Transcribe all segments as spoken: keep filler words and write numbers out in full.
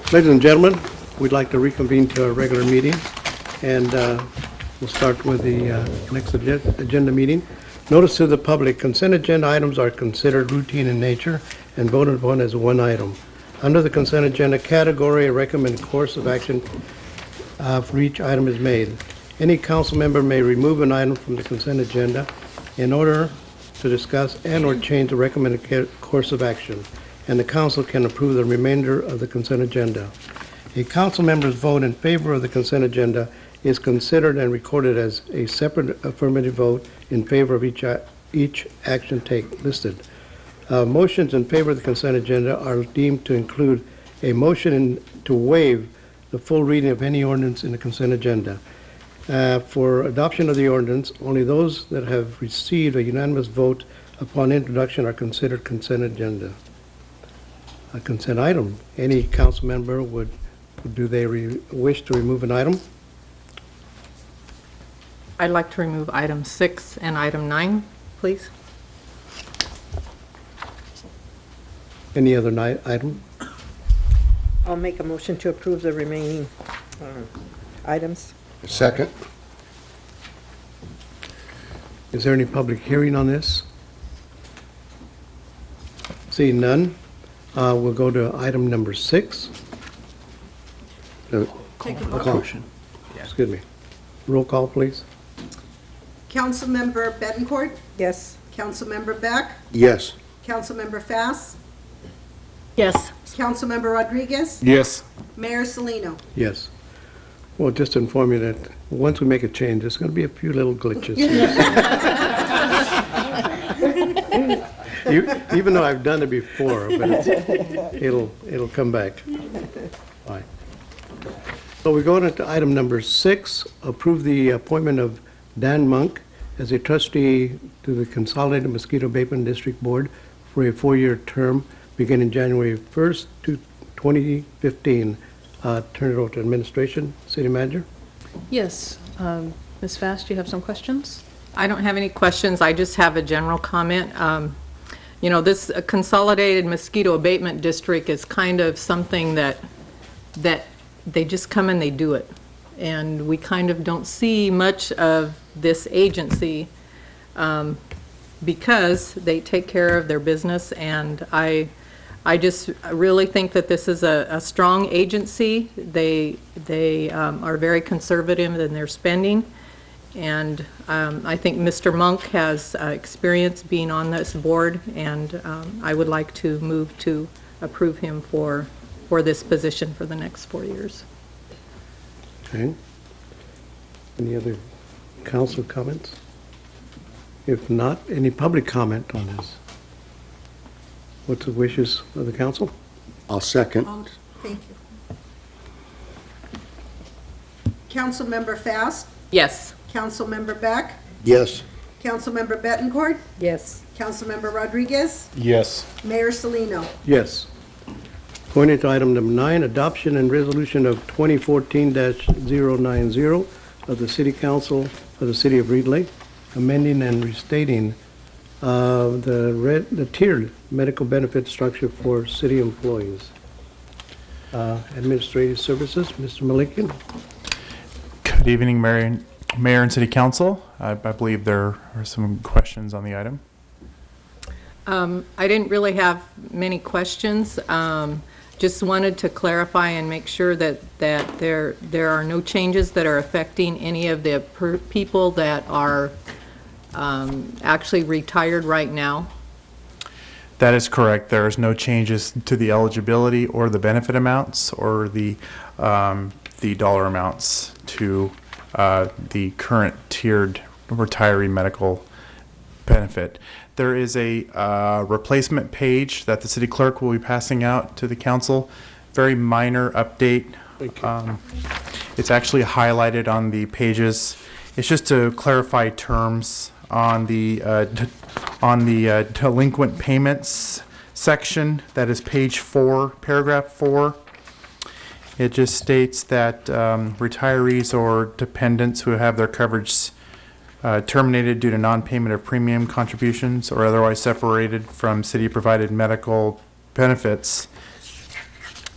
Ladies and gentlemen, we'd like to reconvene to our regular meeting, and uh, we'll start with the uh, next agen- agenda meeting. Notice to the public, consent agenda items are considered routine in nature and voted upon as one item. Under the consent agenda category, a recommended course of action uh, for each item is made. Any council member may remove an item from the consent agenda in order to discuss and/or change the recommended ca- course of action, and the council can approve the remainder of the consent agenda. A council member's vote in favor of the consent agenda is considered and recorded as a separate affirmative vote in favor of each a- each action take listed. Uh, Motions in favor of the consent agenda are deemed to include a motion in- to waive the full reading of any ordinance in the consent agenda. Uh, For adoption of the ordinance, only those that have received a unanimous vote upon introduction are considered consent agenda. A consent item. Any council member would, do they re- wish to remove an item? I'd like to remove item six and item nine, please. Any other ni- item? I'll make a motion to approve the remaining uh, items. Second. Is there any public hearing on this? Seeing none, uh, we'll go to item number six. Uh, Motion. Excuse me. Roll call, please. Councilmember Betancourt, Yes. Councilmember Beck, Yes. Councilmember Fass, Yes. Councilmember Rodriguez, Yes. Mayor Salino. Yes. Well, just to inform you that once we make a change, there's going to be a few little glitches. You- Even though I've done it before, but it's, it'll, it'll come back. Fine. So we're going to item number six, approve the appointment of Dan Monk as a trustee to the Consolidated Mosquito Abatement District Board for a four-year term beginning January first to twenty fifteen. Uh, Turn it over to administration. City manager? Yes. Um, Miz Fast, do you have some questions? I don't have any questions. I just have a general comment. Um, You know, this uh, Consolidated Mosquito Abatement District is kind of something that, that they just come and they do it. And we kind of don't see much of this agency um, because they take care of their business. And I, I just really think that this is a, a strong agency. They, they um, are very conservative in their spending. And um, I think Mister Monk has uh, experience being on this board, and um, I would like to move to approve him for, for this position for the next four years. Okay. Any other council comments? If not, any public comment on this? What's the wishes of the council? I'll second. Oh, thank you. Councilmember Fass, Yes. Councilmember Beck, Yes. Councilmember Betancourt, Yes. Councilmember Rodriguez, Yes. Mayor Salino. Yes. Going into item number nine, adoption and resolution of twenty fourteen dash zero nine zero of the City Council of the City of Reed Lake, amending and restating uh, the red, the tiered medical benefit structure for city employees. Uh, Administrative Services, Mister Malikian. Good evening, Mayor, and- Mayor and City Council. I, I believe there are some questions on the item. Um, I didn't really have many questions. Um, Just wanted to clarify and make sure that, that there, there are no changes that are affecting any of the per- people that are um, actually retired right now. That is correct. There is no changes to the eligibility or the benefit amounts or the, um, the dollar amounts to uh, the current tiered retiree medical benefit. There is a uh, replacement page that the city clerk will be passing out to the council. Very minor update. Um, it's actually highlighted on the pages. It's just to clarify terms on the uh, d- on the uh, delinquent payments section. That is page four, paragraph four. It just states that um, retirees or dependents who have their coverage uh, terminated due to non-payment of premium contributions or otherwise separated from city-provided medical benefits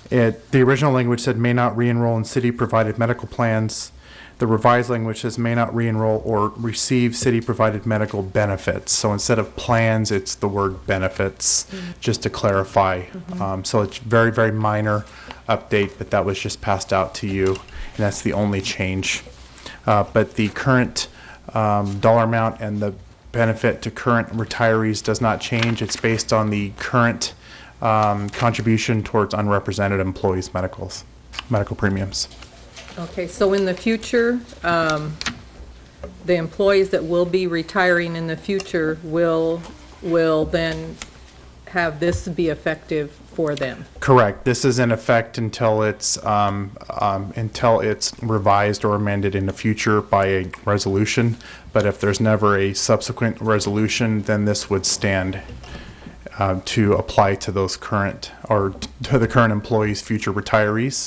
It, the original language said may not re-enroll in city-provided medical plans. The revised language says may not re-enroll or receive city-provided medical benefits. So instead of plans, it's the word benefits, just to clarify. Um, so it's very, very minor update, but that was just passed out to you, and that's the only change. Uh, but the current um, dollar amount and the benefit to current retirees does not change. It's based on the current um, contribution towards unrepresented employees' medicals, medical premiums. Okay, so in the future, um, the employees that will be retiring in the future will, will then have this be effective for them? Correct. This is in effect until it's um, um, until it's revised or amended in the future by a resolution. But if there's never a subsequent resolution, then this would stand uh, to apply to those current or to the current employees, future retirees.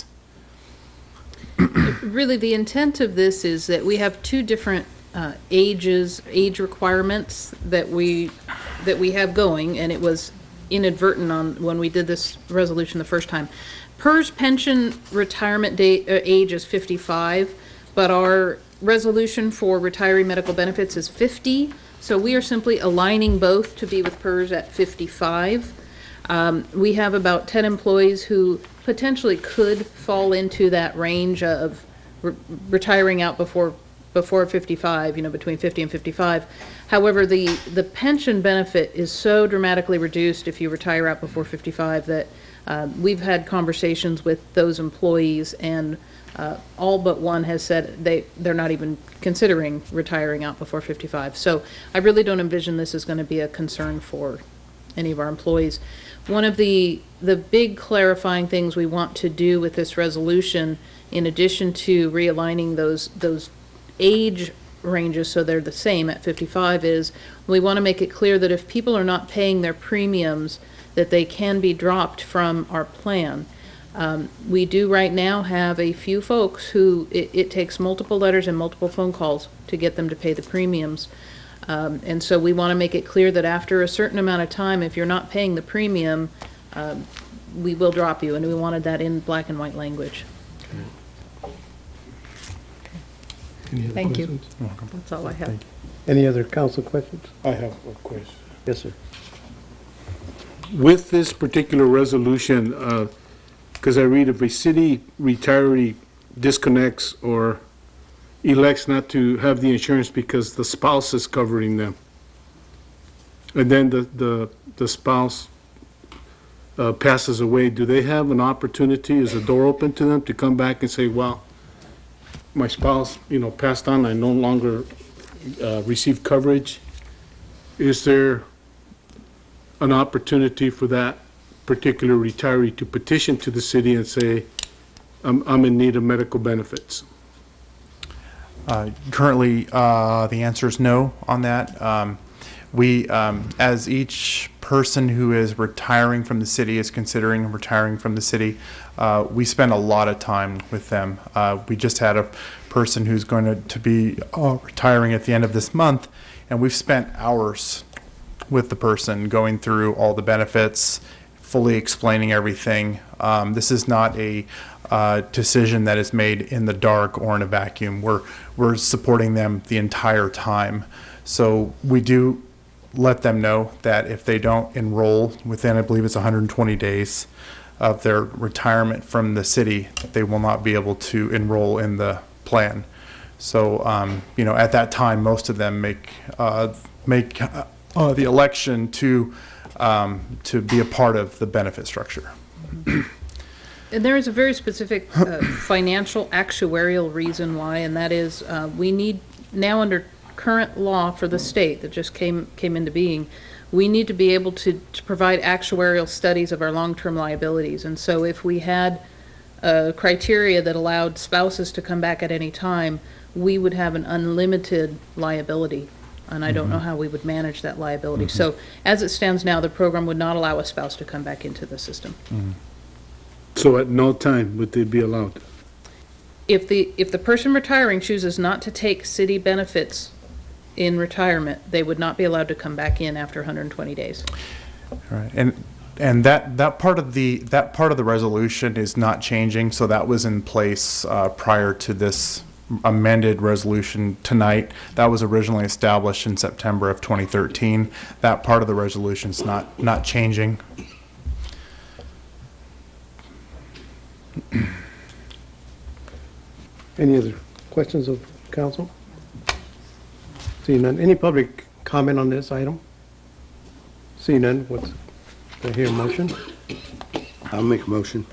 Really, the intent of this is that we have two different uh, ages, age requirements that we, that we have going, and it was inadvertent on when we did this resolution the first time. PERS pension retirement date, uh, age is fifty-five, but our resolution for retiree medical benefits is fifty, so we are simply aligning both to be with PERS at fifty-five. Um, we have about ten employees who potentially could fall into that range of re retiring out before before fifty-five, you know, between fifty and fifty-five. However, the, the pension benefit is so dramatically reduced if you retire out before fifty-five that uh, we've had conversations with those employees, and uh, all but one has said they, they're not even considering retiring out before fifty-five. So I really don't envision this is going to be a concern for any of our employees. One of the, the big clarifying things we want to do with this resolution, in addition to realigning those, those age ranges so they're the same at fifty-five, is we want to make it clear that if people are not paying their premiums, that they can be dropped from our plan. Um, we do right now have a few folks who it, it takes multiple letters and multiple phone calls to get them to pay the premiums. Um, and so we want to make it clear that after a certain amount of time, if you're not paying the premium, um, we will drop you, and we wanted that in black and white language. Any other Thank you. questions? That's all I have. Any other council questions? I have a question. Yes, sir. With this particular resolution, because I read if a city retiree disconnects or elects not to have the insurance because the spouse is covering them, and then the, the, the spouse uh, passes away, do they have an opportunity, is the door open to them to come back and say, well, my spouse, you know, passed on, I no longer uh, receive coverage? Is there an opportunity for that particular retiree to petition to the city and say, I'm, I'm in need of medical benefits? Uh, Currently, uh, the answer is no on that. Um, We, um, as each person who is retiring from the city is considering retiring from the city, uh, we spend a lot of time with them. Uh, We just had a person who's going to, to be uh, retiring at the end of this month, and we've spent hours with the person going through all the benefits, fully explaining everything. Um, This is not a uh, decision that is made in the dark or in a vacuum. We're, we're supporting them the entire time. So we do let them know that if they don't enroll within, I believe it's one hundred twenty days of their retirement from the city, they will not be able to enroll in the plan. So, um, you know, at that time, most of them make, uh, make uh, the election to, um, to be a part of the benefit structure. And there is a very specific uh, financial actuarial reason why, and that is uh, we need, now under current law for the state that just came came into being, we need to be able to, to provide actuarial studies of our long-term liabilities. And so if we had a criteria that allowed spouses to come back at any time, we would have an unlimited liability. And I don't know how we would manage that liability. Mm-hmm. So as it stands now, the program would not allow a spouse to come back into the system. Mm-hmm. So at no time would they be allowed? If the, if the person retiring chooses not to take city benefits in retirement, they would not be allowed to come back in after one hundred twenty days. All right. And and that, that part of the, that part of the resolution is not changing, so that was in place uh, prior to this amended resolution tonight. That was originally established in September of twenty thirteen. That part of the resolution is not, not changing. Any other questions of council? Seeing none. Any public comment on this item? Seeing none, what's, do I hear a motion? I'll make a motion.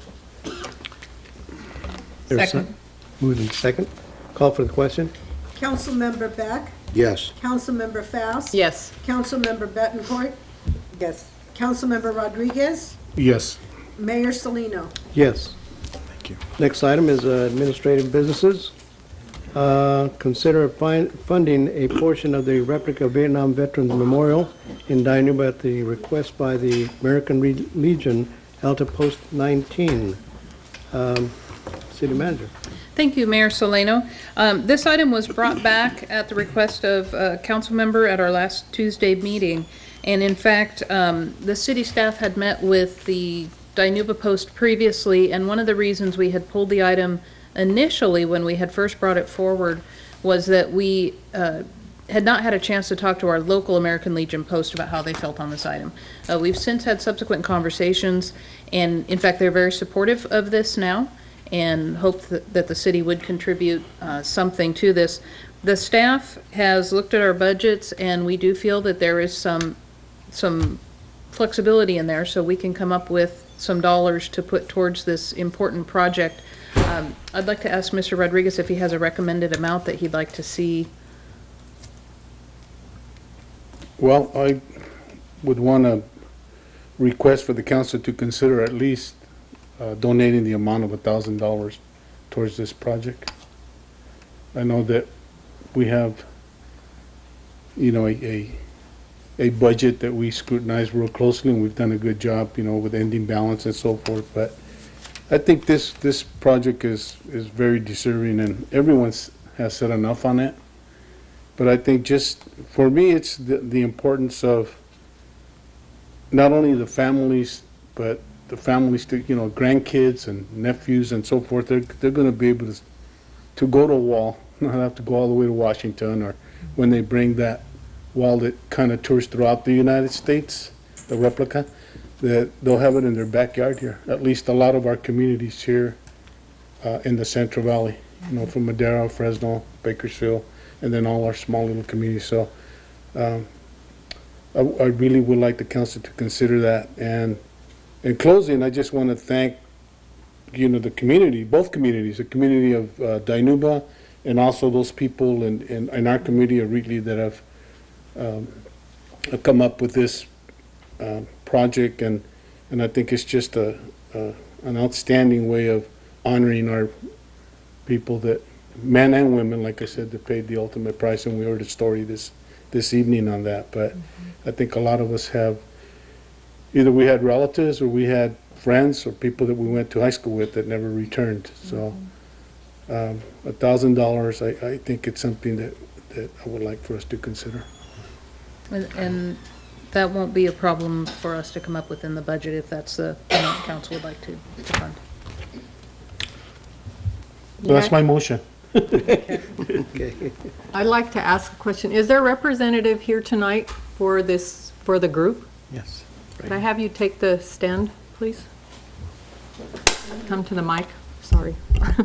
There's a Second. Moved in second. Call for the question. Councilmember Beck, Yes. Councilmember Faust. Yes. Councilmember Bettencourt, Yes. Councilmember Rodriguez, Yes. Mayor Salino. Yes. Thank you. Next item is uh, administrative businesses. Uh, Consider fin- funding a portion of the replica Vietnam Veterans Memorial in Dinuba at the request by the American Re- Legion, Alta Post nineteen. Um, City Manager. Thank you, Mayor Soleno. Um, This item was brought back at the request of a council member at our last Tuesday meeting. And in fact, um, the city staff had met with the Dinuba Post previously, and one of the reasons we had pulled the item initially when we had first brought it forward was that we uh, had not had a chance to talk to our local American Legion Post about how they felt on this item. Uh, We've since had subsequent conversations, and in fact, they're very supportive of this now, and hope that, that the city would contribute uh, something to this. The staff has looked at our budgets, and we do feel that there is some some flexibility in there, so we can come up with some dollars to put towards this important project. Um, I'd like to ask Mister Rodriguez if he has a recommended amount that he'd like to see. Well, I would want to request for the council to consider at least uh, donating the amount of a thousand dollars towards this project. I know that we have, you know, a, a, a budget that we scrutinize real closely, and we've done a good job, you know, with ending balance and so forth, but I think this, this project is, is very deserving, and everyone's has said enough on it. But I think just, for me, it's the, the importance of not only the families, but the families, to, you know, grandkids and nephews and so forth. They're, they're gonna be able to, to go to a wall, not have to go all the way to Washington, or when they bring that wall that kind of tours throughout the United States, the replica, that they'll have it in their backyard here. At least a lot of our communities here uh, in the Central Valley, you know, from Madera, Fresno, Bakersfield, and then all our small little communities. So um, I, I really would like the council to consider that. And in closing, I just want to thank, you know, the community, both communities, the community of uh, Dinuba, and also those people in, in, in our community of Wheatley that have um, come up with this uh, project, and and I think it's just a, a an outstanding way of honoring our people, that men and women, like I said, that paid the ultimate price, and we heard a story this this evening on that. But mm-hmm. I think a lot of us have, either we had relatives or we had friends or people that we went to high school with that never returned. So um, a thousand dollars, I, I think it's something that, that I would like for us to consider. And, and that won't be a problem for us to come up with in the budget if that's the amount council would like to, to fund. So that's my motion. Okay. I'd like to ask a question. Is there a representative here tonight for this, for the group? Yes. Could I have you take the stand, please? Come to the mic, sorry.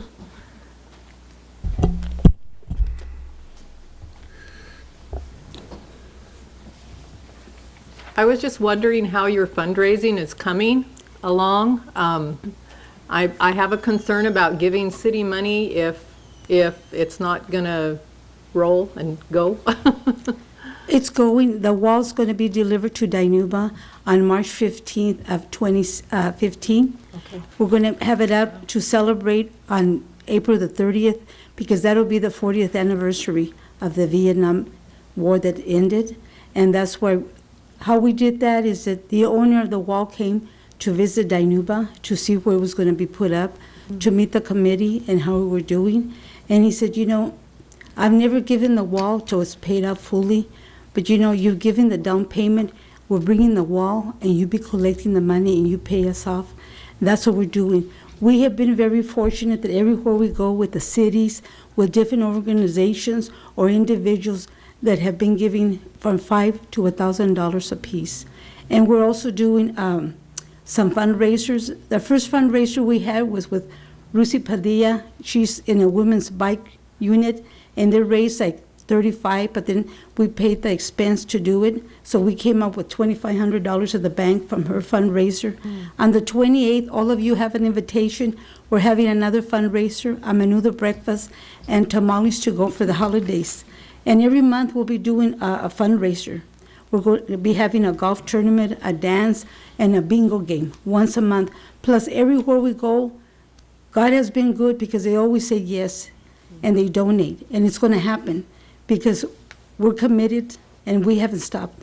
I was just wondering how your fundraising is coming along. Um, I, I have a concern about giving city money if, if it's not gonna roll and go. It's going, the wall's going to be delivered to Dinuba on March fifteenth of twenty fifteen. Okay. We're going to have it up to celebrate on April the thirtieth, because that'll be the fortieth anniversary of the Vietnam War that ended. And that's why, how we did that is that the owner of the wall came to visit Dinuba to see where it was going to be put up, mm-hmm. to meet the committee and how we were doing. And he said, you know, I've never given the wall till it's paid up fully, but you know, you've given the down payment. we're bringing the wall, and you be collecting the money, and you pay us off. That's what we're doing. We have been very fortunate that everywhere we go with the cities, with different organizations or individuals that have been giving from five to a thousand dollars apiece. And we're also doing um, some fundraisers. The first fundraiser we had was with Lucy Padilla. She's in a women's bike unit, and they raised like thirty-five, but then we paid the expense to do it. So we came up with twenty-five hundred dollars at the bank from her fundraiser. Mm. On the twenty-eighth, all of you have an invitation. We're having another fundraiser, a menudo breakfast, and tamales to go for the holidays. And every month we'll be doing a, a fundraiser. We're going to be having a golf tournament, a dance, and a bingo game once a month. Plus, everywhere we go, God has been good because they always say yes, and they donate. And it's going to happen because we're committed, and we haven't stopped.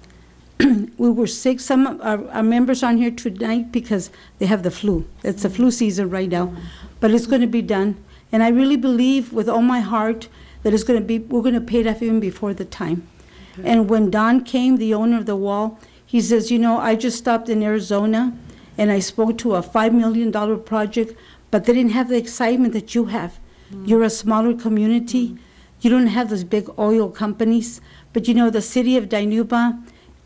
We were sick. Some of our, our members on here tonight because they have the flu. It's the flu season right now. But it's going to be done. And I really believe with all my heart that it's going to be, we're going to pay it off even before the time. Okay. And when Don came, the owner of the wall, he says, you know, I just stopped in Arizona and I spoke to a five million dollars project, but they didn't have the excitement that you have. Mm. You're a smaller community. Mm. You don't have those big oil companies. But, you know, the city of Dinuba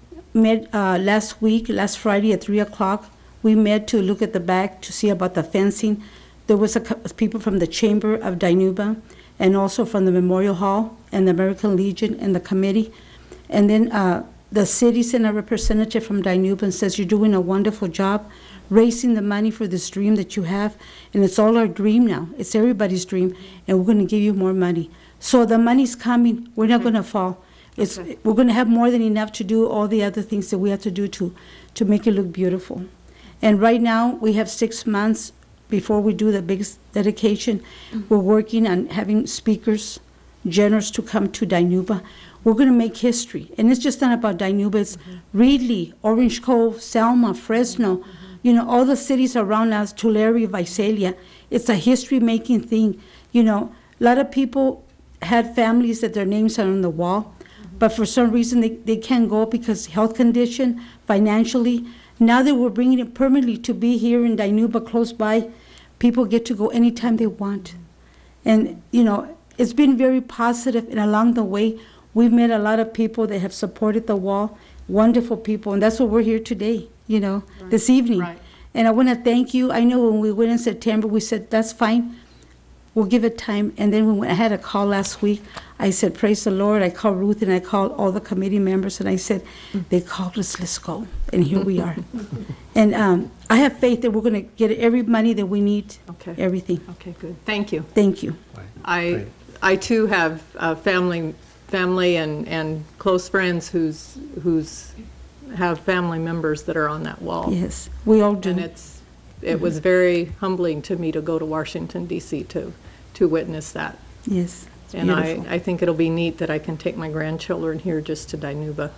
met uh, last week, last Friday at three o'clock. We met to look at the back to see about the fencing. There was a, people from the Chamber of Dinuba and also from the Memorial Hall and the American Legion and the committee. And then uh, the city sent a representative from Dinuba and says, you're doing a wonderful job raising the money for this dream that you have. And it's all our dream now. It's everybody's dream. And we're going to give you more money. So the money's coming. We're not okay. going to fall. It's, okay. We're going to have more than enough to do all the other things that we have to do to, to make it look beautiful. And right now, we have six months before we do the big dedication. Mm-hmm. We're working on having speakers, generals to come to Dinuba. We're going to make history. And it's just not about Dinuba. It's mm-hmm. Reedley, Orange Cove, Selma, Fresno, mm-hmm. you know, all the cities around us, Tulare, Visalia. It's a history-making thing. You know, a lot of people had families that their names are on the wall, mm-hmm. but for some reason they, they can't go because health condition, financially. Now that we're bringing it permanently to be here in Dinuba close by, people get to go anytime they want. And, you know, it's been very positive, and along the way, we've met a lot of people that have supported the wall, wonderful people, and that's what we're here today, you know, right. this evening. Right. And I want to thank you. I know when we went in September, we said, that's fine. We'll give it time. And then when I had a call last week, I said, praise the Lord. I called Ruth and I called all the committee members and I said, they called us, let's go. And here we are. And um, I have faith that we're going to get every money that we need, okay. everything. Okay, good. Thank you. Thank you. I, I too have uh, family, family and, and close friends who's, who's have family members that are on that wall. Yes, we all do. And it's, it was very humbling to me to go to Washington, D C to, to witness that. Yes, it's and beautiful. I, I think it'll be neat that I can take my grandchildren here just to Dinuba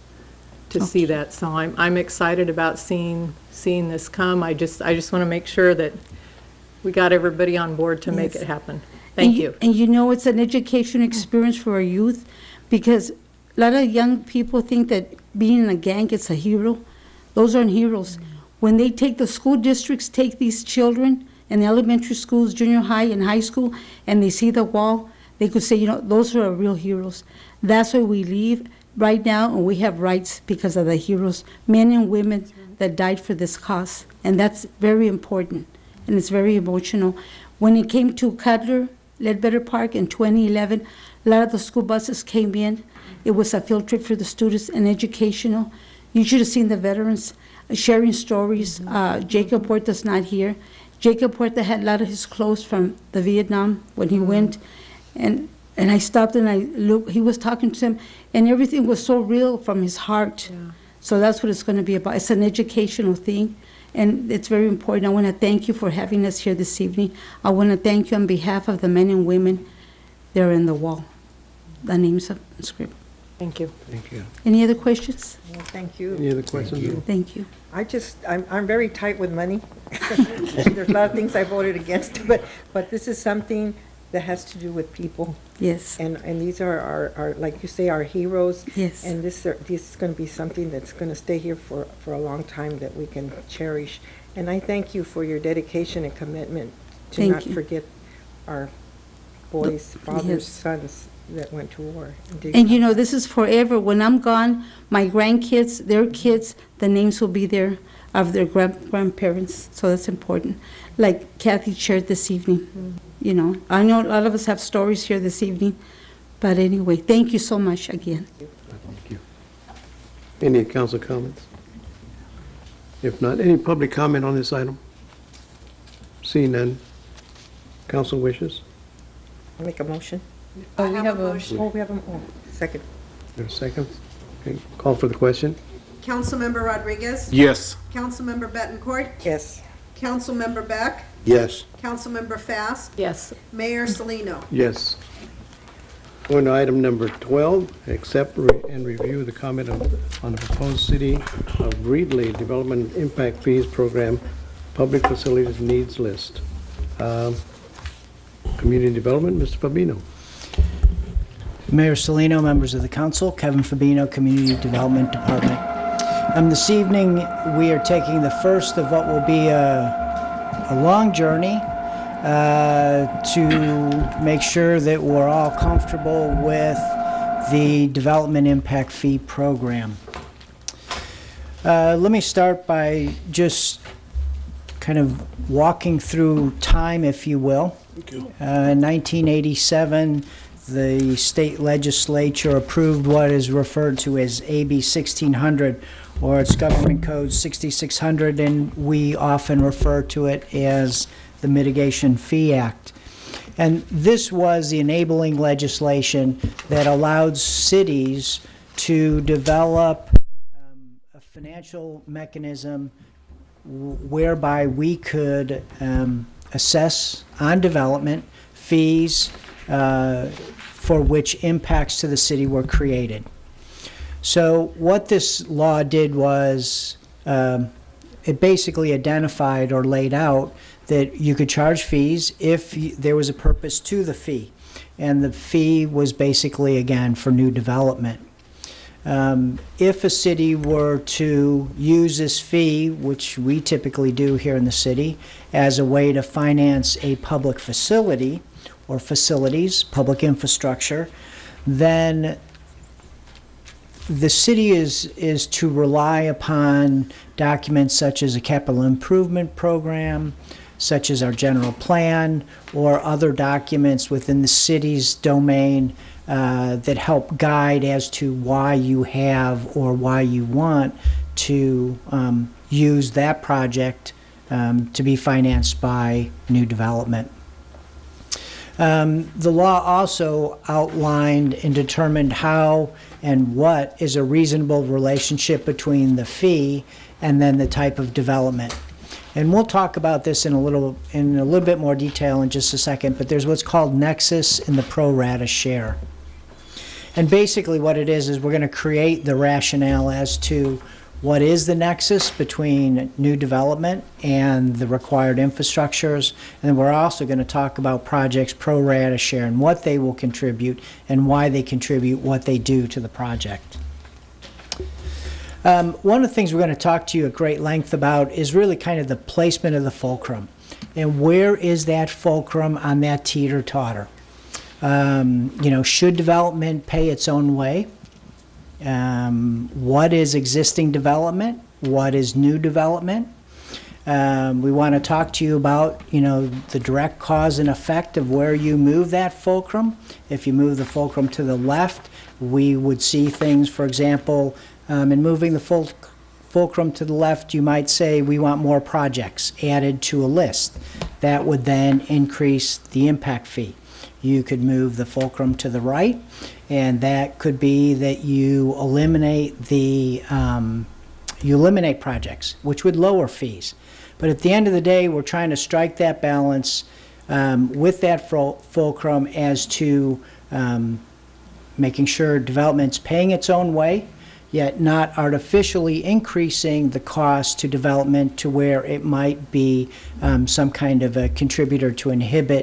to okay. see that. So I'm, I'm excited about seeing, seeing this come. I just, I just want to make sure that we got everybody on board to yes. make it happen. Thank and you. you. And you know, it's an education experience for our youth because a lot of young people think that being in a gang is a hero. Those aren't heroes. Mm-hmm. When they take, the school districts take these children in elementary schools, junior high, and high school, and they see the wall, they could say, you know, those are our real heroes. That's why we leave right now, and we have rights because of the heroes, men and women that died for this cause. And that's very important, and it's very emotional. When it came to Cutler, Ledbetter Park in twenty eleven, a lot of the school buses came in. It was a field trip for the students and educational. You should have seen the veterans sharing stories. Mm-hmm. uh, Jacob Huerta's not here. Jacob Huerta had a lot of his clothes from the Vietnam when he mm-hmm. went. And and I stopped and I looked, he was talking to him, and everything was so real from his heart. Yeah. So that's what it's going to be about. It's an educational thing, and it's very important. I want to thank you for having us here this evening. I want to thank you on behalf of the men and women that are in the wall. The names of the script. Thank you. Thank you. Any other questions? Well, thank you. Any other questions? Thank you. Thank you. I just, I'm, I'm very tight with money. There's a lot of things I voted against, but, but this is something that has to do with people. Yes, And, and these are our, our, like you say, our heroes. yes. And this, are- this is going to be something that's going to stay here for, for a long time that we can cherish. And I thank you for your dedication and commitment to Thank not you. forget our boys, fathers, yes. sons that went to war. did And you not- know, this is forever. When I'm gone, my grandkids, their kids, the names will be there of their grand grandparents. So that's important. Like Kathy shared this evening, you know. I know a lot of us have stories here this evening. But anyway, thank you so much again. Thank you. Any council comments? If not, any public comment on this item? Seeing none. Council wishes? I'll make a motion. Oh, we I have a, motion. Oh, we have a, oh, second. There's seconds? Okay, call for the question. Councilmember Rodriguez? Yes. Councilmember Betancourt? Yes. Councilmember Beck? Yes. Councilmember Fast? Yes. Mayor Salino? Yes. Going to item number twelve, accept re- and review the comment of- on the proposed City of Reedley Development Impact Fees Program Public Facilities Needs List. Um, Community Development, Mister Fabino. Mayor Salino, members of the council, Kevin Fabino, Community Development Department. Um, this evening, we are taking the first of what will be a, a long journey uh, to make sure that we're all comfortable with the Development Impact Fee Program. Uh, let me start by just kind of walking through time, if you will. Uh, in nineteen eighty-seven, the state legislature approved what is referred to as A B sixteen hundred, or its government code sixty-six hundred, and we often refer to it as the Mitigation Fee Act. And this was the enabling legislation that allowed cities to develop um, a financial mechanism w- whereby we could um, assess on development fees uh, for which impacts to the city were created. So what this law did was um, it basically identified or laid out that you could charge fees if y- there was a purpose to the fee. And the fee was basically, again, for new development. Um, if a city were to use this fee, which we typically do here in the city, as a way to finance a public facility or facilities, public infrastructure, then the city is, is to rely upon documents such as a capital improvement program, such as our general plan, or other documents within the city's domain uh, that help guide as to why you have or why you want to um, use that project um, to be financed by new development. Um, the law also outlined and determined how and what is a reasonable relationship between the fee and then the type of development. And we'll talk about this in a little in a little bit more detail in just a second, but there's what's called nexus and the pro rata share. And basically what it is is we're going to create the rationale as to what is the nexus between new development and the required infrastructures. And then we're also going to talk about projects pro rata share and what they will contribute and why they contribute what they do to the project. Um, one of the things we're going to talk to you at great length about is really kind of the placement of the fulcrum. And where is that fulcrum on that teeter-totter? Um, you know, should development pay its own way? Um, what is existing development? What is new development? Um, we want to talk to you about, you know, the direct cause and effect of where you move that fulcrum. If you move the fulcrum to the left, we would see things, for example, um, in moving the ful fulcrum to the left, you might say we want more projects added to a list. That would then increase the impact fee. You could move the fulcrum to the right, and that could be that you eliminate the um, you eliminate projects, which would lower fees. But at the end of the day, we're trying to strike that balance um, with that ful fulcrum as to um, making sure development's paying its own way, yet not artificially increasing the cost to development to where it might be um, some kind of a contributor to inhibit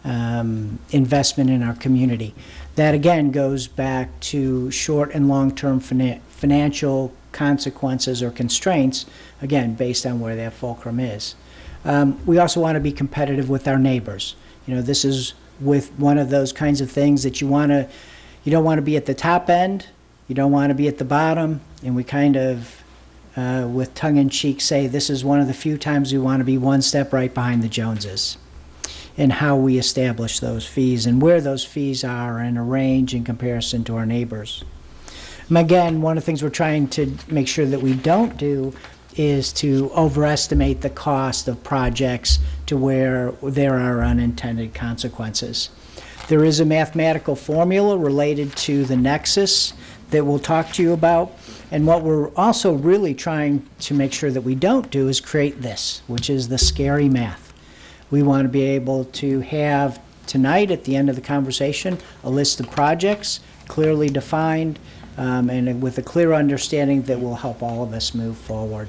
um, investment in our community. That again goes back to short and long-term fina- financial consequences or constraints, again, based on where that fulcrum is. Um, we also want to be competitive with our neighbors. You know, this is with one of those kinds of things that you want to, you don't want to be at the top end, you don't want to be at the bottom, and we kind of, uh, with tongue-in-cheek, say this is one of the few times we want to be one step right behind the Joneses in how we establish those fees and where those fees are in a range in comparison to our neighbors. And again, one of the things we're trying to make sure that we don't do is to overestimate the cost of projects to where there are unintended consequences. There is a mathematical formula related to the nexus that we'll talk to you about, and what we're also really trying to make sure that we don't do is create this, which is the scary math. We want to be able to have tonight, at the end of the conversation, a list of projects clearly defined um, and with a clear understanding that will help all of us move forward.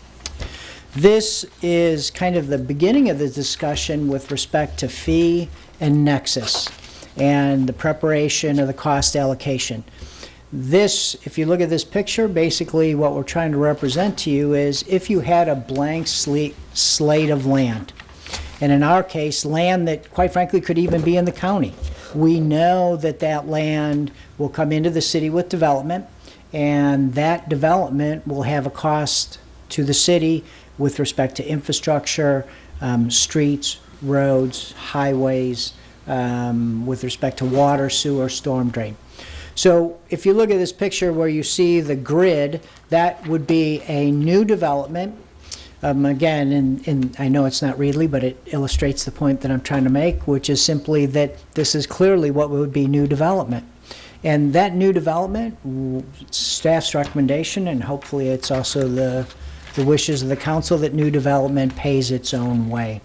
This is kind of the beginning of the discussion with respect to fee and nexus and the preparation of the cost allocation. This, if you look at this picture, basically what we're trying to represent to you is if you had a blank slate, slate of land, and in our case, land that, quite frankly, could even be in the county. We know that that land will come into the city with development, and that development will have a cost to the city with respect to infrastructure, um, streets, roads, highways, um, with respect to water, sewer, storm drain. So if you look at this picture where you see the grid, that would be a new development. Um, again, and, and I know it's not Reedley, but it illustrates the point that I'm trying to make, which is simply that this is clearly what would be new development. And that new development, staff's recommendation, and hopefully it's also the, the wishes of the council, that new development pays its own way.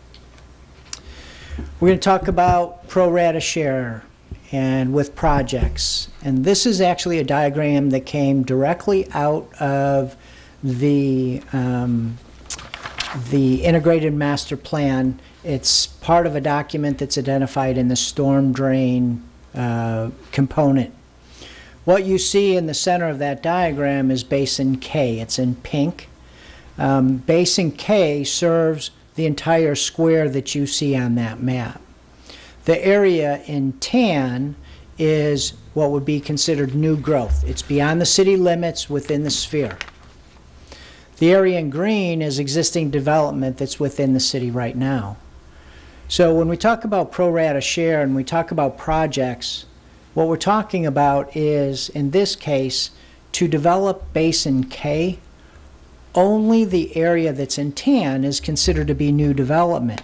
We're going to talk about pro rata share and with projects. And this is actually a diagram that came directly out of the um, the integrated master plan. It's part of a document that's identified in the storm drain uh, component. What you see in the center of that diagram is Basin K. It's in pink. Um, Basin K serves the entire square that you see on that map. The area in tan is what would be considered new growth. It's beyond the city limits within the sphere. The area in green is existing development that's within the city right now. So when we talk about pro rata share and we talk about projects, what we're talking about is, in this case, to develop Basin K, only the area that's in tan is considered to be new development.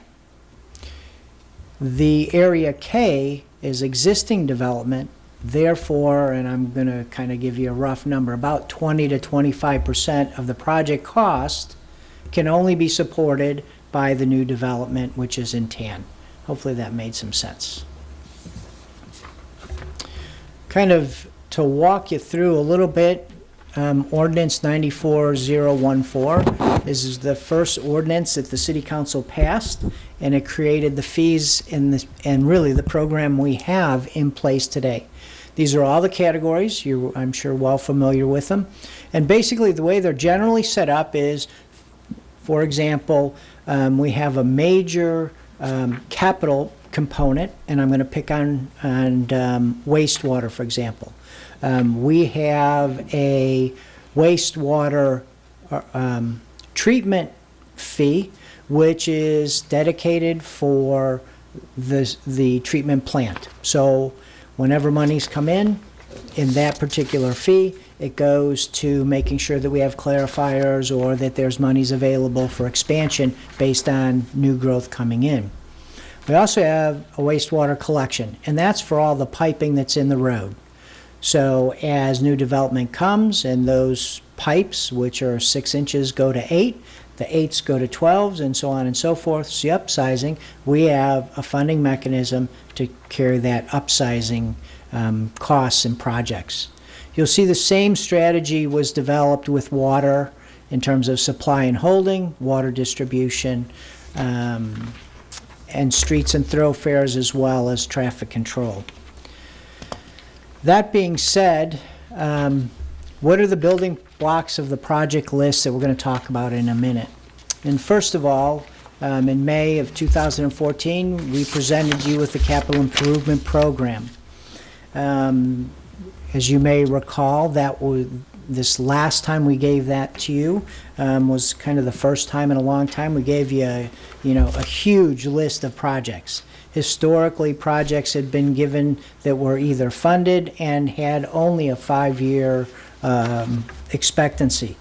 The area K is existing development, therefore, and I'm going to kind of give you a rough number, about twenty to twenty-five percent of the project cost can only be supported by the new development, which is in tan. Hopefully that made some sense. Kind of to walk you through a little bit, um, Ordinance ninety-four thousand fourteen this is the first ordinance that the City Council passed, and it created the fees in the, and really the program we have in place today. These are all the categories. You're, I'm sure, well familiar with them. And basically the way they're generally set up is, for example, um, we have a major um, capital component, and I'm going to pick on, on um, wastewater, for example. Um, we have a wastewater uh, um, treatment fee, which is dedicated for the, the treatment plant. So whenever monies come in, in that particular fee, it goes to making sure that we have clarifiers or that there's monies available for expansion based on new growth coming in. We also have a wastewater collection, and that's for all the piping that's in the road. So as new development comes and those pipes, which are six inches, go to eight, the eights go to twelves, and so on and so forth, so the upsizing, we have a funding mechanism to carry that upsizing um, costs and projects. You'll see the same strategy was developed with water in terms of supply and holding, water distribution, um, and streets and thoroughfares, as well as traffic control. That being said, um, what are the building blocks of the project list that we're going to talk about in a minute? And first of all, um, in May of two thousand fourteen, we presented you with the capital improvement program. Um, as you may recall, that was this last time we gave that to you um, was kind of the first time in a long time. We gave you, a, you know, a huge list of projects. Historically, projects had been given that were either funded and had only a five-year um, expectancy.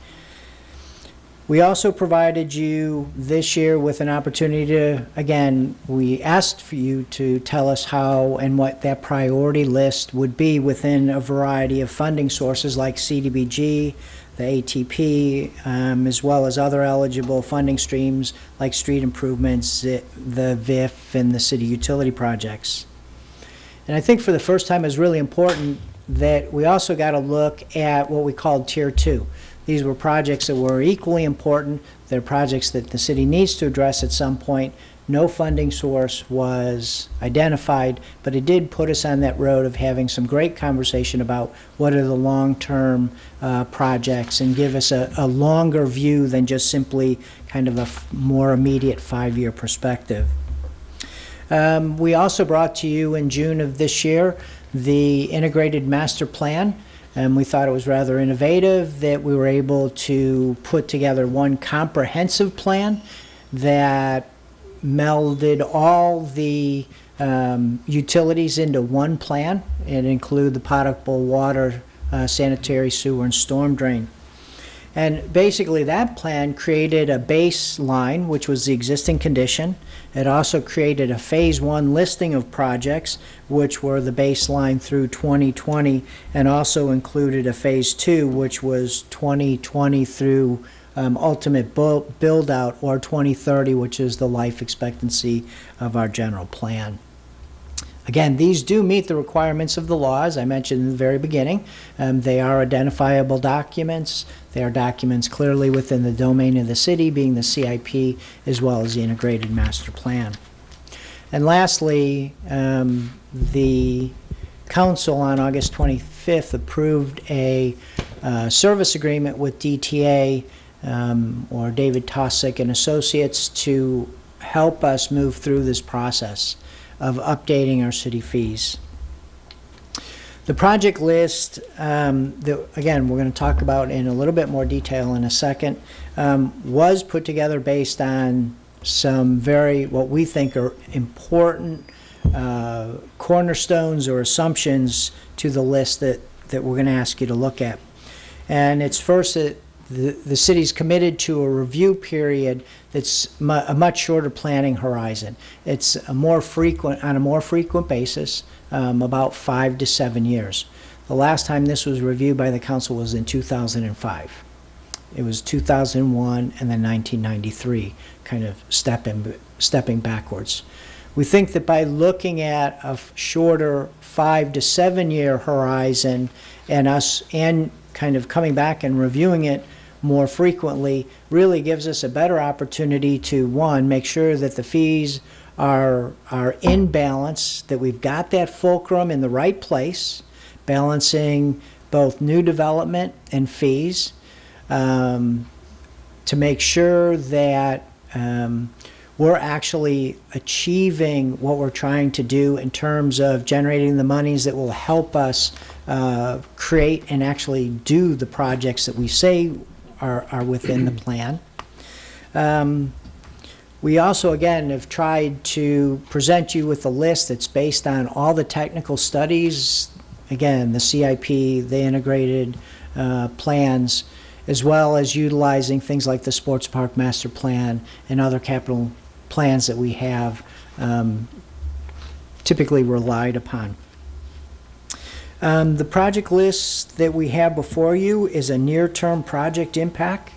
We also provided you this year with an opportunity to, again, we asked for you to tell us how and what that priority list would be within a variety of funding sources like C D B G, the A T P, um, as well as other eligible funding streams like street improvements, the V I F, and the city utility projects. And I think for the first time it's really important that we also got to look at what we called Tier two. These were projects that were equally important. They're projects that the city needs to address at some point. No funding source was identified, but it did put us on that road of having some great conversation about what are the long-term uh, projects and give us a, a longer view than just simply kind of a f more immediate five-year perspective. Um, we also brought to you in June of this year the integrated master plan. And we thought it was rather innovative that we were able to put together one comprehensive plan that melded all the um, utilities into one plan and include the potable water, uh, sanitary sewer, and storm drain. And basically that plan created a baseline, which was the existing condition. It also created a phase one listing of projects, which were the baseline through twenty twenty, and also included a phase two, which was twenty twenty through um, ultimate build out, or twenty thirty, which is the life expectancy of our general plan. Again, these do meet the requirements of the law, as I mentioned in the very beginning. Um, they are identifiable documents. They are documents clearly within the domain of the city, being the C I P, as well as the integrated master plan. And lastly, um, the council on August twenty-fifth approved a uh, service agreement with D T A, um, or David Tosick and Associates, to help us move through this process of updating our city fees. The project list, um, that, again, we're going to talk about in a little bit more detail in a second, um, was put together based on some very, what we think are important uh, cornerstones or assumptions to the list that, that we're going to ask you to look at. And it's first that the, the city's committed to a review period that's mu a much shorter planning horizon. It's a more frequent, on a more frequent basis, um, about five to seven years. The last time this was reviewed by the council was in two thousand five. It was two thousand one and then nineteen ninety-three, kind of stepping, stepping backwards. We think that by looking at a shorter five to seven year horizon and us and kind of coming back and reviewing it more frequently really gives us a better opportunity to, one, make sure that the fees are, are in balance, that we've got that fulcrum in the right place, balancing both new development and fees, um, to make sure that um, we're actually achieving what we're trying to do in terms of generating the monies that will help us uh, create and actually do the projects that we say are, are within the plan. Um, we also, again, have tried to present you with a list that's based on all the technical studies, again, the C I P, the integrated uh, plans, as well as utilizing things like the Sports Park Master Plan and other capital plans that we have um, typically relied upon. Um, the project list that we have before you is a near-term project impact.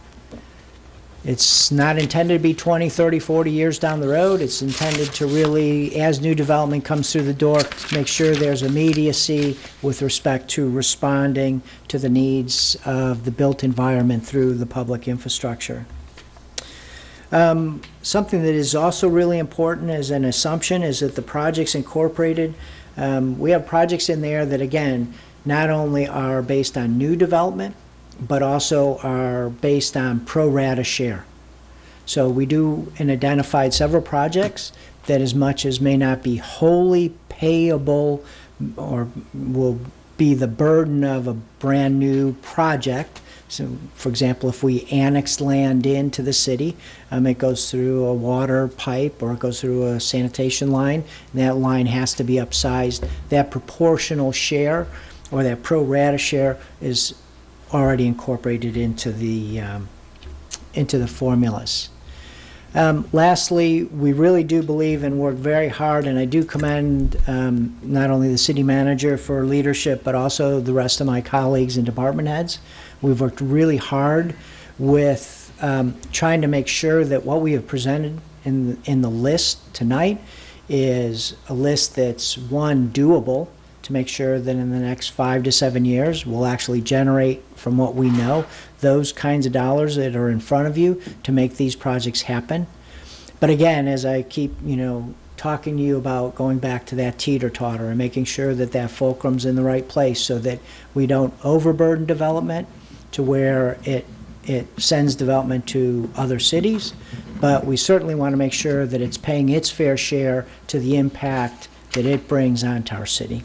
It's not intended to be twenty, thirty, forty years down the road. It's intended to really, as new development comes through the door, make sure there's immediacy with respect to responding to the needs of the built environment through the public infrastructure. Um, Something that is also really important as an assumption is that the projects incorporated, um, we have projects in there that, again, not only are based on new development, but also are based on pro rata share. So we do and identified several projects that, as much as may not be wholly payable or will be the burden of a brand-new project. So, for example, if we annex land into the city, um, it goes through a water pipe or it goes through a sanitation line, and that line has to be upsized. That proportional share or that pro rata share is already incorporated into the, um, into the formulas. Um, lastly, we really do believe and work very hard, and I do commend um, not only the city manager for leadership, but also the rest of my colleagues and department heads. We've worked really hard with um, trying to make sure that what we have presented in, in the list tonight is a list that's, one, doable, to make sure that in the next five to seven years, we'll actually generate, from what we know, those kinds of dollars that are in front of you to make these projects happen. But again, as I keep, you know, talking to you about going back to that teeter-totter and making sure that that fulcrum's in the right place so that we don't overburden development to where it, it sends development to other cities, but we certainly want to make sure that it's paying its fair share to the impact that it brings onto our city.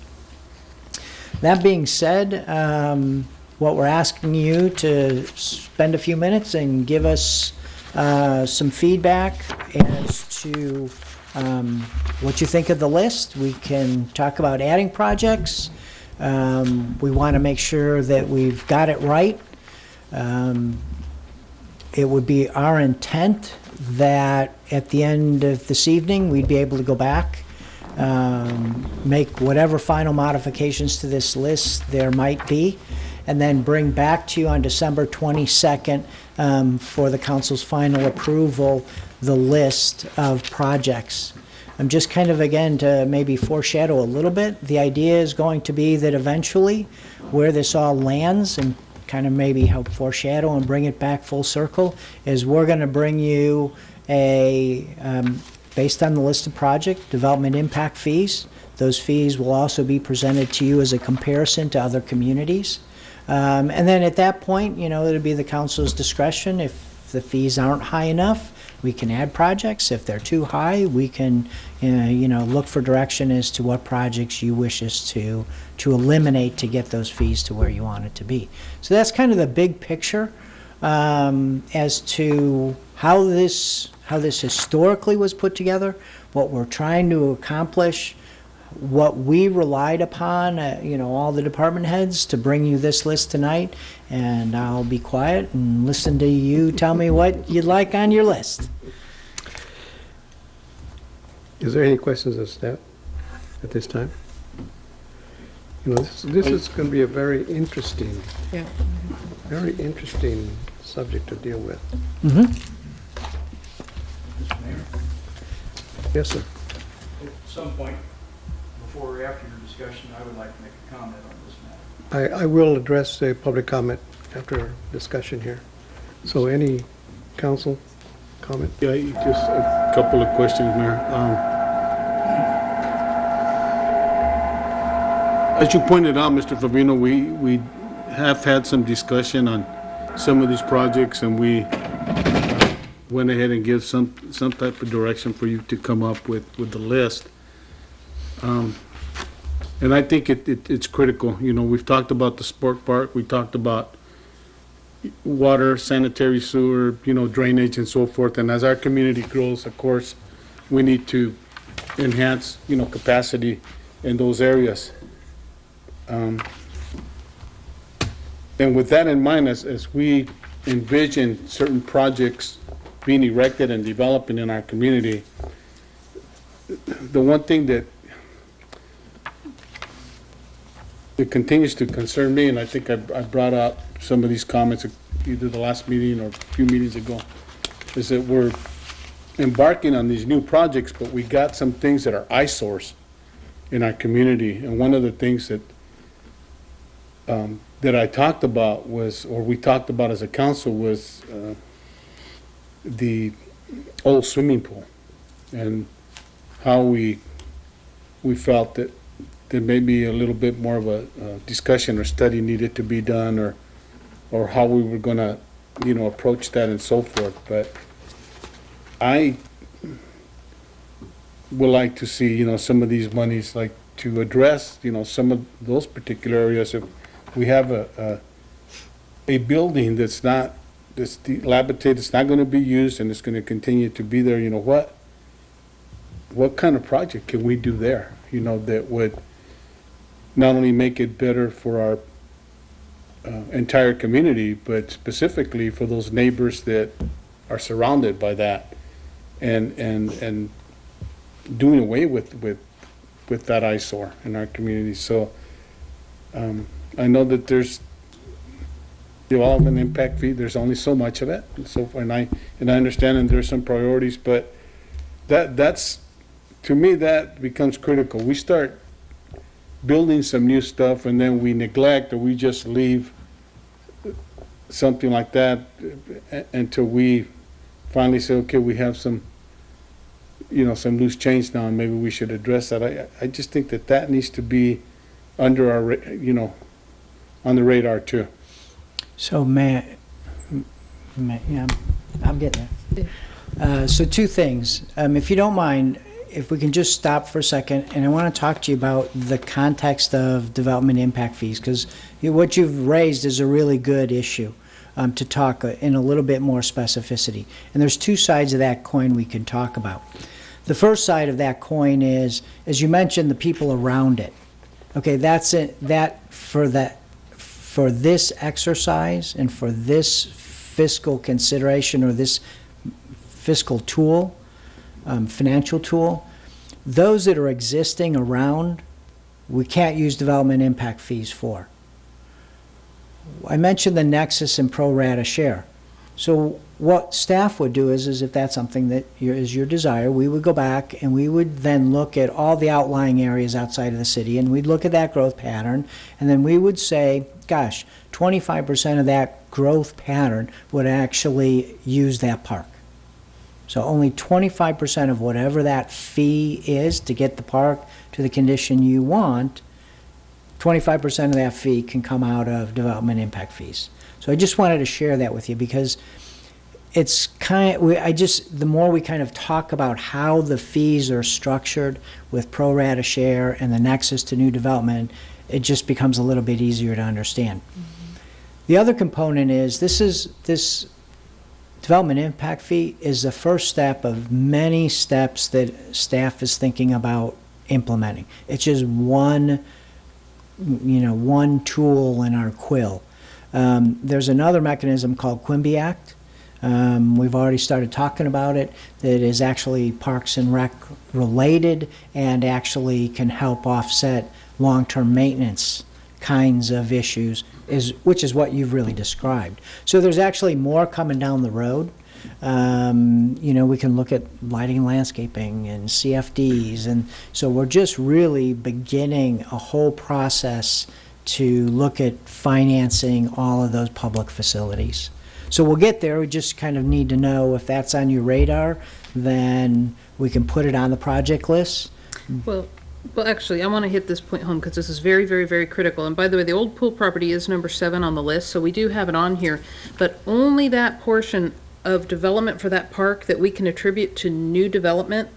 That being said, um, what we're asking you to spend a few minutes and give us uh, some feedback as to um, what you think of the list. We can talk about adding projects. Um, we want to make sure that we've got it right. Um, it would be our intent that at the end of this evening, we'd be able to go back, um, make whatever final modifications to this list there might be, and then bring back to you on December twenty-second um, for the council's final approval, the list of projects. I'm just kind of, again, to maybe foreshadow a little bit, the idea is going to be that eventually where this all lands, and kind of maybe help foreshadow and bring it back full circle, is we're going to bring you a, um, based on the list of project, development impact fees. Those fees will also be presented to you as a comparison to other communities. Um, and then at that point, you know, it'll be the council's discretion. If the fees aren't high enough, we can add projects. If they're too high, we can, uh, you know, look for direction as to what projects you wish us to, to eliminate to get those fees to where you want it to be. So that's kind of the big picture um, as to how this, how this historically was put together, what we're trying to accomplish, what we relied upon, uh, you know, all the department heads to bring you this list tonight, and I'll be quiet and listen to you tell me what you'd like on your list. Is there any questions of staff at this time? You know, this, this is going to be a very interesting, Yeah. very interesting subject to deal with. Mm-hmm. Yes, sir. At some point, before or after your discussion, I would like to make a comment on this matter. I, I will address the public comment after discussion here. So any council comment? Yeah, you- just a couple of questions, Mayor. Um, As you pointed out, Mister Fabino, we, we have had some discussion on some of these projects, and we went ahead and give some, some type of direction for you to come up with, with the list. Um, And I think it, it, it's critical. You know, we've talked about the sport park, we talked about water, sanitary sewer, you know, drainage and so forth. And as our community grows, of course, we need to enhance, you know, capacity in those areas. Um, And with that in mind, as, as we envision certain projects being erected and developing in our community, the one thing that it continues to concern me, and I think I, I brought up some of these comments either the last meeting or a few meetings ago, is that we're embarking on these new projects, but we got some things that are eyesores in our community. And one of the things that um, that I talked about was, or we talked about as a council, was uh, the old swimming pool, and how we, we felt that there may be a little bit more of a, uh discussion or study needed to be done, or, or how we were gonna, you know, approach that and so forth, but I would like to see, you know, some of these monies, like, to address, you know, some of those particular areas. If we have a, a, a building that's not, that's dilapidated, it's not gonna be used, and it's gonna continue to be there, you know, what, what kind of project can we do there, you know, that would not only make it better for our uh, entire community, but specifically for those neighbors that are surrounded by that, and, and, and doing away with, with, with that eyesore in our community. So, um, I know that there's development impact fee, there's only so much of it, and so, and I, and I understand, and there's some priorities, but that, that's, to me, that becomes critical. We start building some new stuff, and then we neglect, or we just leave something like that uh, until we finally say, okay, we have some, you know, some loose change now, and maybe we should address that. I, I just think that that needs to be under our, ra- you know, on the radar too. So may, I- may, yeah, I'm getting there. Uh, so two things. Um, if you don't mind, if we can just stop for a second, and I want to talk to you about the context of development impact fees, because what you've raised is a really good issue um, to talk in a little bit more specificity. And there's two sides of that coin we can talk about. The first side of that coin is, as you mentioned, the people around it. Okay, that's it. That for that for this exercise and for this fiscal consideration, or this fiscal tool, um, financial tool, those that are existing around, we can't use development impact fees for. I mentioned the nexus and pro rata share. So what staff would do is, is if that's something that your, is your desire, we would go back and we would then look at all the outlying areas outside of the city, and we'd look at that growth pattern, and then we would say, gosh, twenty-five percent of that growth pattern would actually use that park. So only twenty-five percent of whatever that fee is to get the park to the condition you want, twenty-five percent of that fee can come out of development impact fees. So I just wanted to share that with you, because it's kind of, we, I just, the more we kind of talk about how the fees are structured with pro rata share and the nexus to new development, it just becomes a little bit easier to understand. Mm-hmm. The other component is, this is, this development impact fee is the first step of many steps that staff is thinking about implementing. It's just one, you know, one tool in our quill. Um, there's another mechanism called Quimby Act. Um, we've already started talking about it, that is actually Parks and Rec related and actually can help offset long-term maintenance kinds of issues, is which is what you've really described. So there's actually more coming down the road. Um, you know, we can look at lighting and landscaping and C F Ds, and so we're just really beginning a whole process to look at financing all of those public facilities. So we'll get there. We just kind of need to know if that's on your radar, then we can put it on the project list. Well, well, actually, I want to hit this point home because this is very, very, very critical. And by the way, the old pool property is number seven on the list, so we do have it on here. But only that portion of development for that park that we can attribute to new development,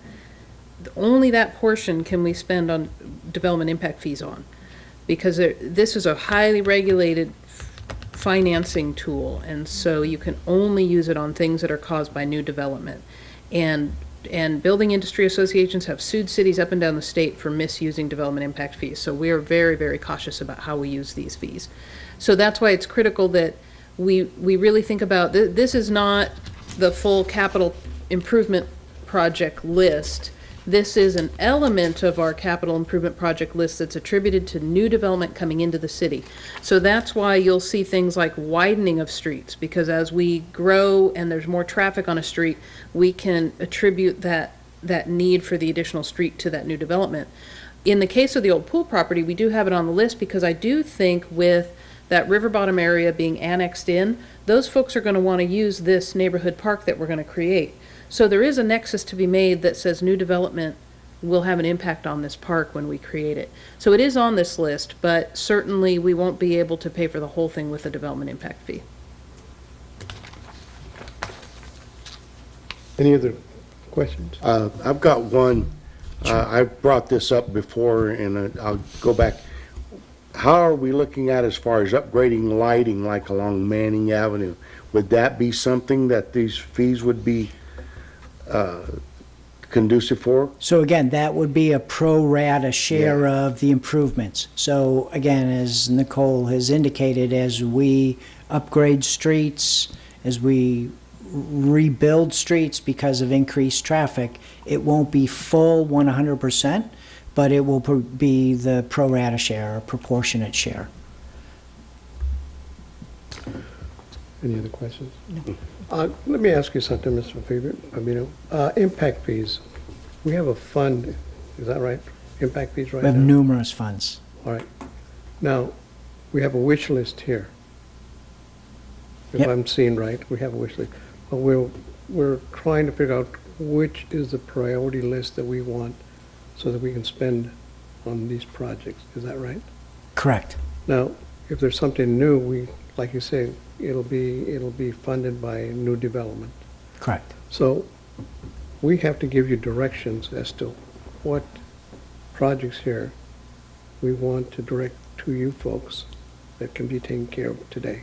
only that portion can we spend on development impact fees on. Because there, this is a highly regulated financing tool, and so you can only use it on things that are caused by new development. And and building industry associations have sued cities up and down the state for misusing development impact fees. So we are very, very cautious about how we use these fees. So that's why it's critical that we we really think about, th this is not the full capital improvement project list. This is an element of our capital improvement project list that's attributed to new development coming into the city. So that's why you'll see things like widening of streets, because as we grow and there's more traffic on a street, we can attribute that, that need for the additional street to that new development. In the case of the old pool property, we do have it on the list because I do think with that river bottom area being annexed in, those folks are going to want to use this neighborhood park that we're going to create. So there is a nexus to be made that says new development will have an impact on this park when we create it. So it is on this list, but certainly we won't be able to pay for the whole thing with a development impact fee. Any other questions? Uh, I've got one. Uh, I've brought this up before, and uh, I'll go back. How are we looking at as far as upgrading lighting, like along Manning Avenue? Would that be something that these fees would be uh, conducive for? So again, that would be a pro rata share of the improvements. So again, as Nicole has indicated, as we upgrade streets, as we rebuild streets because of increased traffic, it won't be full one hundred percent, but it will pro- be the pro rata share, or proportionate share. Any other questions? No. Uh, let me ask you something, Mister Fabino. Uh, impact fees, we have a fund, is that right? Impact fees right We have now? numerous funds. All right. Now, we have a wish list here. If Yep. I'm seeing right, we have a wish list. But we're, we're trying to figure out which is the priority list that we want so that we can spend on these projects. Is that right? Correct. Now, if there's something new, we, like you say, it'll be, it'll be funded by new development. Correct. So we have to give you directions as to what projects here we want to direct to you folks that can be taken care of today.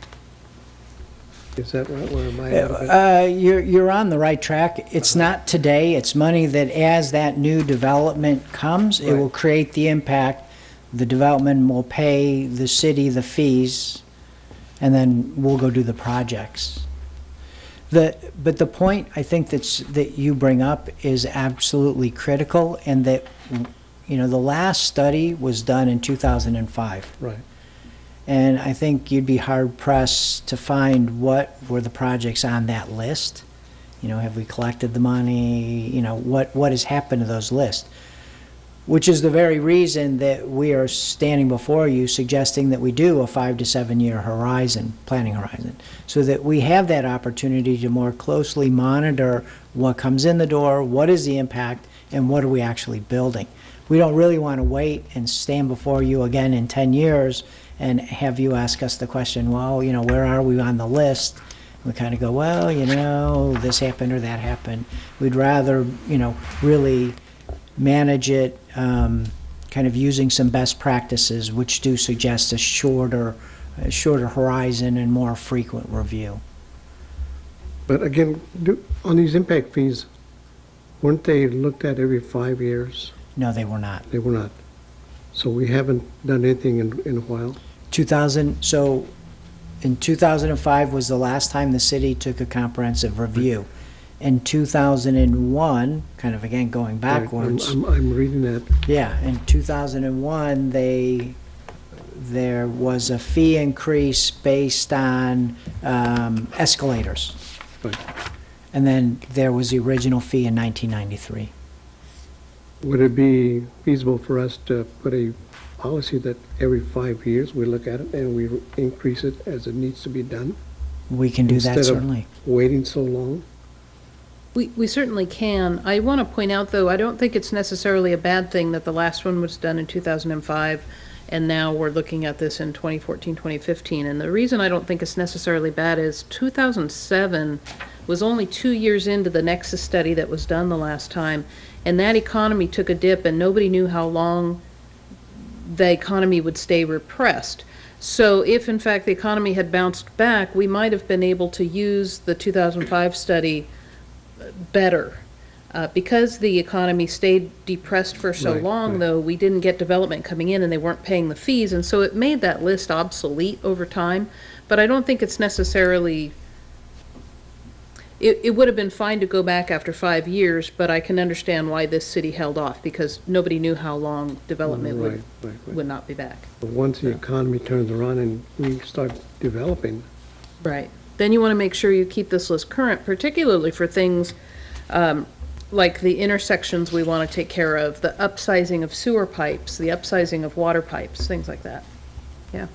Is that right? Where am I at? of it? Uh, you're, you're on the right track. It's not today, it's money that as that new development comes, it will Right. create the impact. The development will pay the city the fees, and then we'll go do the projects. The, but the point I think that's, that you bring up is absolutely critical, and that, you know, the last study was done in two thousand five. Right. And I think you'd be hard pressed to find what were the projects on that list. You know, have we collected the money? You know, what, what has happened to those lists? Which is the very reason that we are standing before you suggesting that we do a five to seven year horizon, planning horizon, so that we have that opportunity to more closely monitor what comes in the door, what is the impact, and what are we actually building. We don't really want to wait and stand before you again in ten years and have you ask us the question, well, you know, where are we on the list? We kind of go, well, you know, this happened or that happened. We'd rather, you know, really manage it, um, kind of using some best practices, which do suggest a shorter, a shorter horizon and more frequent review. But again, do, on these impact fees, weren't they looked at every five years? No, they were not. They were not. So we haven't done anything in, in a while? two thousand, so in two thousand five was the last time the city took a comprehensive review. In two thousand one, kind of again going backwards, I'm, I'm, I'm reading that. yeah, in two thousand one, they, there was a fee increase based on um, escalators. Right. And then there was the original fee in nineteen ninety-three. Would it be feasible for us to put a policy that every five years we look at it and we increase it as it needs to be done? We can do that, Instead of certainly. waiting so long? We, we certainly can. I want to point out, though, I don't think it's necessarily a bad thing that the last one was done in two thousand five, and now we're looking at this in twenty fourteen, twenty fifteen. And the reason I don't think it's necessarily bad is two thousand seven was only two years into the Nexus study that was done the last time, and that economy took a dip, and nobody knew how long the economy would stay repressed. So if, in fact, the economy had bounced back, we might have been able to use the two thousand five study better. Uh, because the economy stayed depressed for so Right, long, right. though, we didn't get development coming in and they weren't paying the fees, and so it made that list obsolete over time. But I don't think it's necessarily, it, it would have been fine to go back after five years, but I can understand why this city held off, because nobody knew how long development would, Right, right, right. would not be back. But once the economy turns around and we start developing, Right. Then you want to make sure you keep this list current, particularly for things um, like the intersections we want to take care of, the upsizing of sewer pipes, the upsizing of water pipes, things like that. Yeah.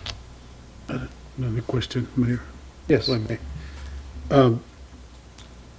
Another question, Mayor, yes. if I may. Um,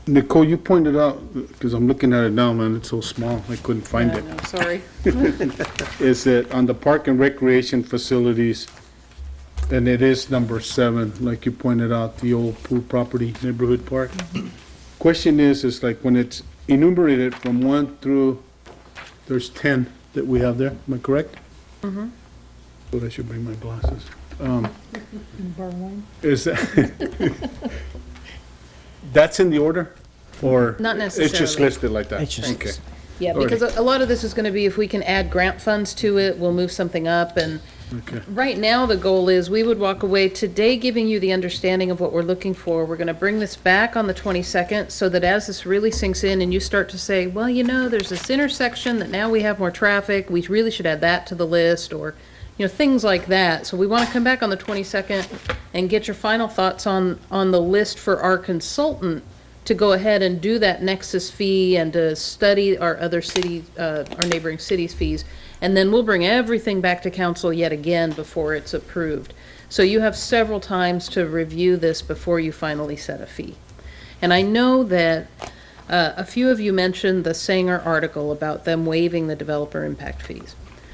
Nicole, you pointed out, because I'm looking at it now, man, it's so small, I couldn't find Yeah, it. no, Sorry. Is that on the park and recreation facilities, and it is number seven, like you pointed out, the old pool property neighborhood park. Question is, is like when it's enumerated from one through, there's ten that we have there, am I correct? Mm-hmm. But I should bring my glasses. Um, Is that, that's in the order, or? Not It's just necessarily. listed like that? It's just Okay. listed. Yeah, because a a lot of this is going to be if we can add grant funds to it, we'll move something up. And Okay. right now, the goal is we would walk away today giving you the understanding of what we're looking for. We're going to bring this back on the twenty-second so that as this really sinks in and you start to say, well, you know, there's this intersection that now we have more traffic, we really should add that to the list, or, you know, things like that. So we want to come back on the twenty-second and get your final thoughts on, on the list for our consultant to go ahead and do that nexus fee and to study our other city, uh, our neighboring cities' fees. And then we'll bring everything back to council yet again before it's approved. So you have several times to review this before you finally set a fee. And I know that uh, a few of you mentioned the Sanger article about them waiving the developer impact fees.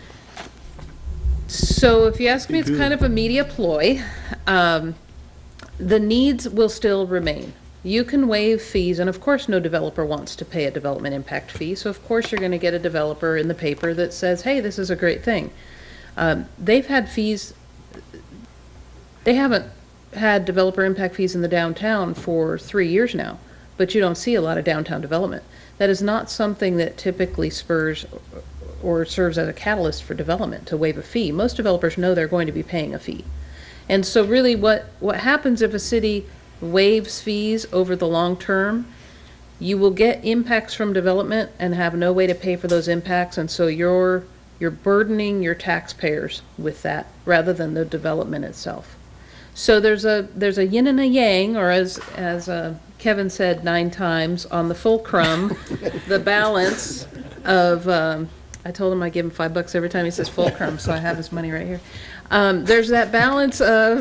So if you ask me, it's kind of a media ploy. Um, the needs will still remain. You can waive fees, and of course, no developer wants to pay a development impact fee, so of course you're going to get a developer in the paper that says, hey, this is a great thing. Um, they've had fees, they haven't had developer impact fees in the downtown for three years now, but you don't see a lot of downtown development. That is not something that typically spurs or serves as a catalyst for development to waive a fee. Most developers know they're going to be paying a fee. And so really what, what happens if a city waives fees over the long term, you will get impacts from development and have no way to pay for those impacts, and so you're you're burdening your taxpayers with that rather than the development itself. So there's a there's a yin and a yang, or as as uh, Kevin said nine times on the fulcrum, the balance of. Um, I told him I give him five bucks every time he says fulcrum, so I have his money right here. Um, there's that balance of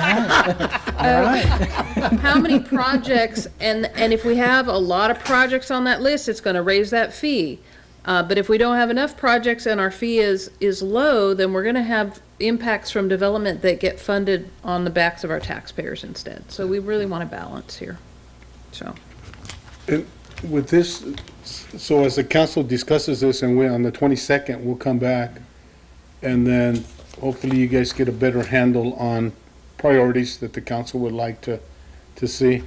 of how many projects, and, and if we have a lot of projects on that list, it's gonna raise that fee. Uh, but if we don't have enough projects and our fee is, is low, then we're gonna have impacts from development that get funded on the backs of our taxpayers instead. So we really want to balance here, so. And with this, so as the council discusses this and we, on the twenty-second, we'll come back and then hopefully you guys get a better handle on priorities that the council would like to, to see.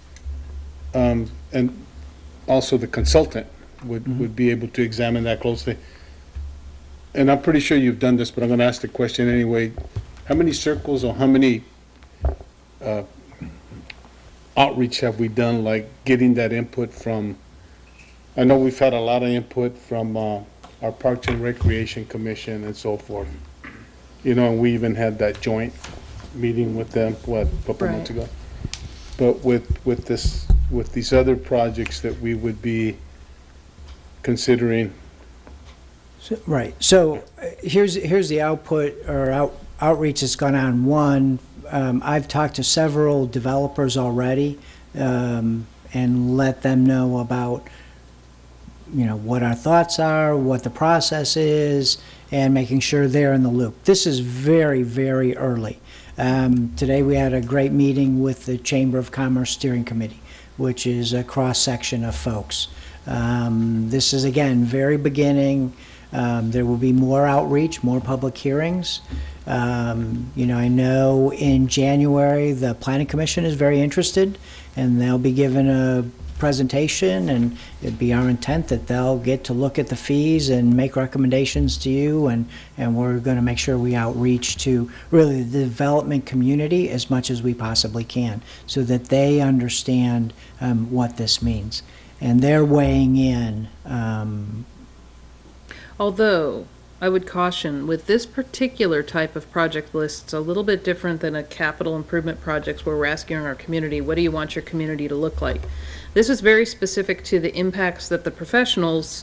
Um, and also the consultant would, would be able to examine that closely. And I'm pretty sure you've done this, but I'm gonna ask the question anyway. How many circles or how many, uh, outreach have we done, like getting that input from, I know we've had a lot of input from, uh, our Parks and Recreation Commission and so forth. You know, and we even had that joint meeting with them, what, a couple months Right. ago? But with, with this, with these other projects that we would be considering, So- Right, so uh, here's, here's the output or out outreach that's gone on. One, um, I've talked to several developers already um, and let them know about, you know, what our thoughts are, what the process is, and making sure they're in the loop. This is very, very early. Um, Today, we had a great meeting with the Chamber of Commerce Steering Committee, which is a cross-section of folks. Um, This is, again, very beginning. Um, There will be more outreach, more public hearings. Um, You know, I know in January, the Planning Commission is very interested, and they'll be given a presentation, and it'd be our intent that they'll get to look at the fees and make recommendations to you, and, and we're going to make sure we outreach to really the development community as much as we possibly can, so that they understand um, what this means. And they're weighing in. Um, Although, I would caution, with this particular type of project list, it's a little bit different than a capital improvement projects where we're asking our community, what do you want your community to look like? This is very specific to the impacts that the professionals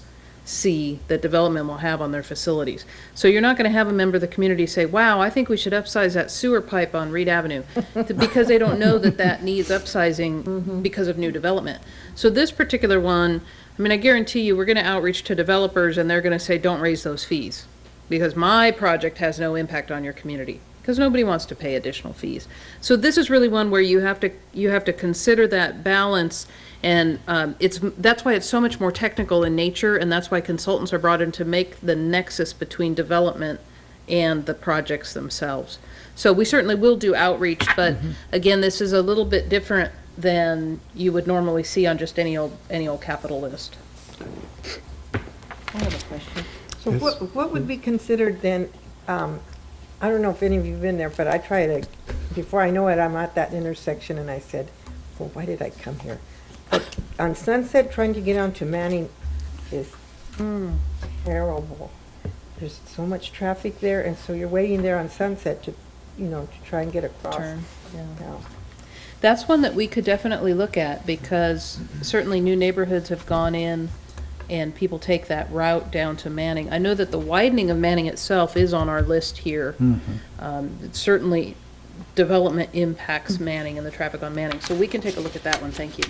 see that development will have on their facilities. So you're not going to have a member of the community say, wow, I think we should upsize that sewer pipe on Reed Avenue, because they don't know that that needs upsizing because of new development. So this particular one, I mean, I guarantee you, we're going to outreach to developers and they're going to say, don't raise those fees, because my project has no impact on your community, because nobody wants to pay additional fees. So this is really one where you have to, you have to consider that balance. And um, it's, that's why it's so much more technical in nature, and that's why consultants are brought in to make the nexus between development and the projects themselves. So we certainly will do outreach, but again, this is a little bit different than you would normally see on just any old, any old capital list. I have a question. So what, what would be considered then, um, I don't know if any of you have been there, but I try to, before I know it, I'm at that intersection and I said, well, why did I come here? But on Sunset, trying to get onto Manning is terrible. There's so much traffic there, and so you're waiting there on Sunset to, you know, to try and get across. Turn, yeah. Yeah. That's one that we could definitely look at, because certainly new neighborhoods have gone in and people take that route down to Manning. I know that the widening of Manning itself is on our list here. Um, it certainly, development impacts Manning and the traffic on Manning, so we can take a look at that one, thank you.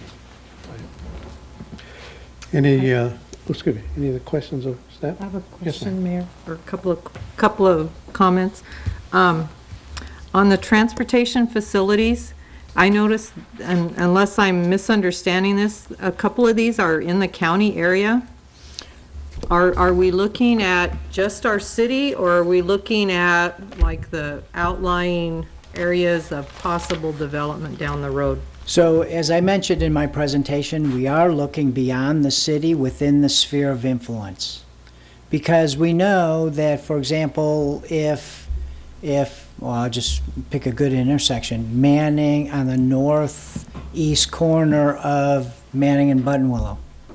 Any, uh, oh, excuse me, any other questions of staff? I have a Yes, question, Mayor. Or a couple of, couple of comments. Um, On the transportation facilities, I noticed, and unless I'm misunderstanding this, a couple of these are in the county area. Are, are we looking at just our city, or are we looking at like the outlying areas of possible development down the road? So, as I mentioned in my presentation, we are looking beyond the city within the sphere of influence. Because we know that, for example, if, if, well, I'll just pick a good intersection, Manning on the northeast corner of Manning and Buttonwillow.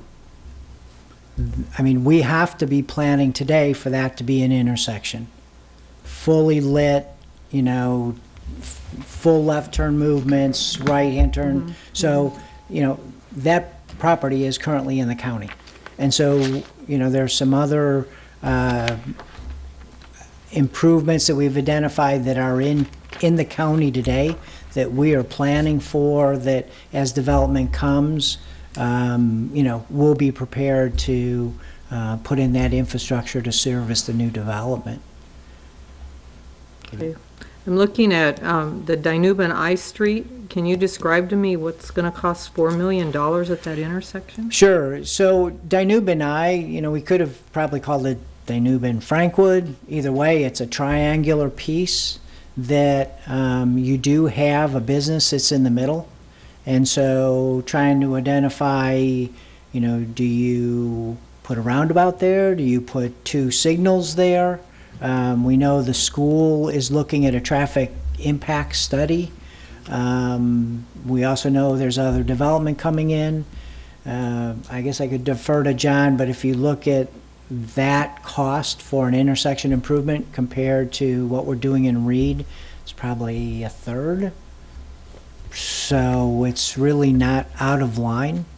I mean, we have to be planning today for that to be an intersection. Fully lit, you know, full left turn movements, right hand turn. Mm-hmm. So, you know, that property is currently in the county. And so, you know, there's some other uh, improvements that we've identified that are in, in the county today that we are planning for, that as development comes, um, you know, we'll be prepared to uh, put in that infrastructure to service the new development. Okay. I'm looking at um, the Dinuba I Street. Can you describe to me what's going to cost four million dollars at that intersection? Sure. So Dinuba and I, you know, we could have probably called it Dinuba and Frankwood. Either way, it's a triangular piece that um, you do have a business that's in the middle. And so trying to identify, you know, do you put a roundabout there? Do you put two signals there? Um, we know the school is looking at a traffic impact study. Um, we also know there's other development coming in. Uh, I guess I could defer to John, but if you look at that cost for an intersection improvement compared to what we're doing in Reed, it's probably a third. So it's really not out of line.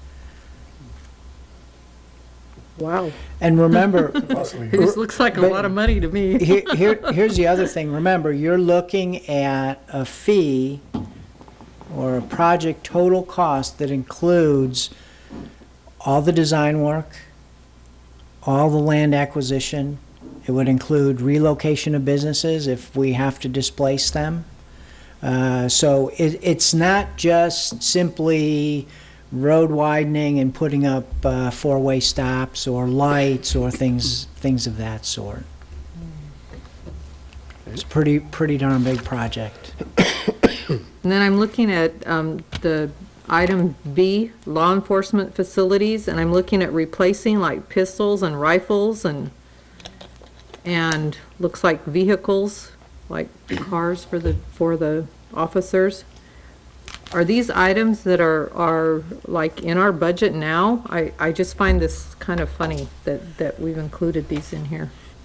Wow. And remember, It just looks like a but lot of money to me. here, here, here's the other thing. Remember, you're looking at a fee or a project total cost that includes all the design work, all the land acquisition. It would include relocation of businesses if we have to displace them. Uh, so it, it's not just simply road widening and putting up uh, four-way stops or lights or things things of that sort. It's a pretty pretty darn big project. And then I'm looking at um, the item B, law enforcement facilities, and I'm looking at replacing like pistols and rifles and and looks like vehicles, like cars for the for the officers. Are these items that are, are like in our budget now? I, I just find this kind of funny that, that we've included these in here.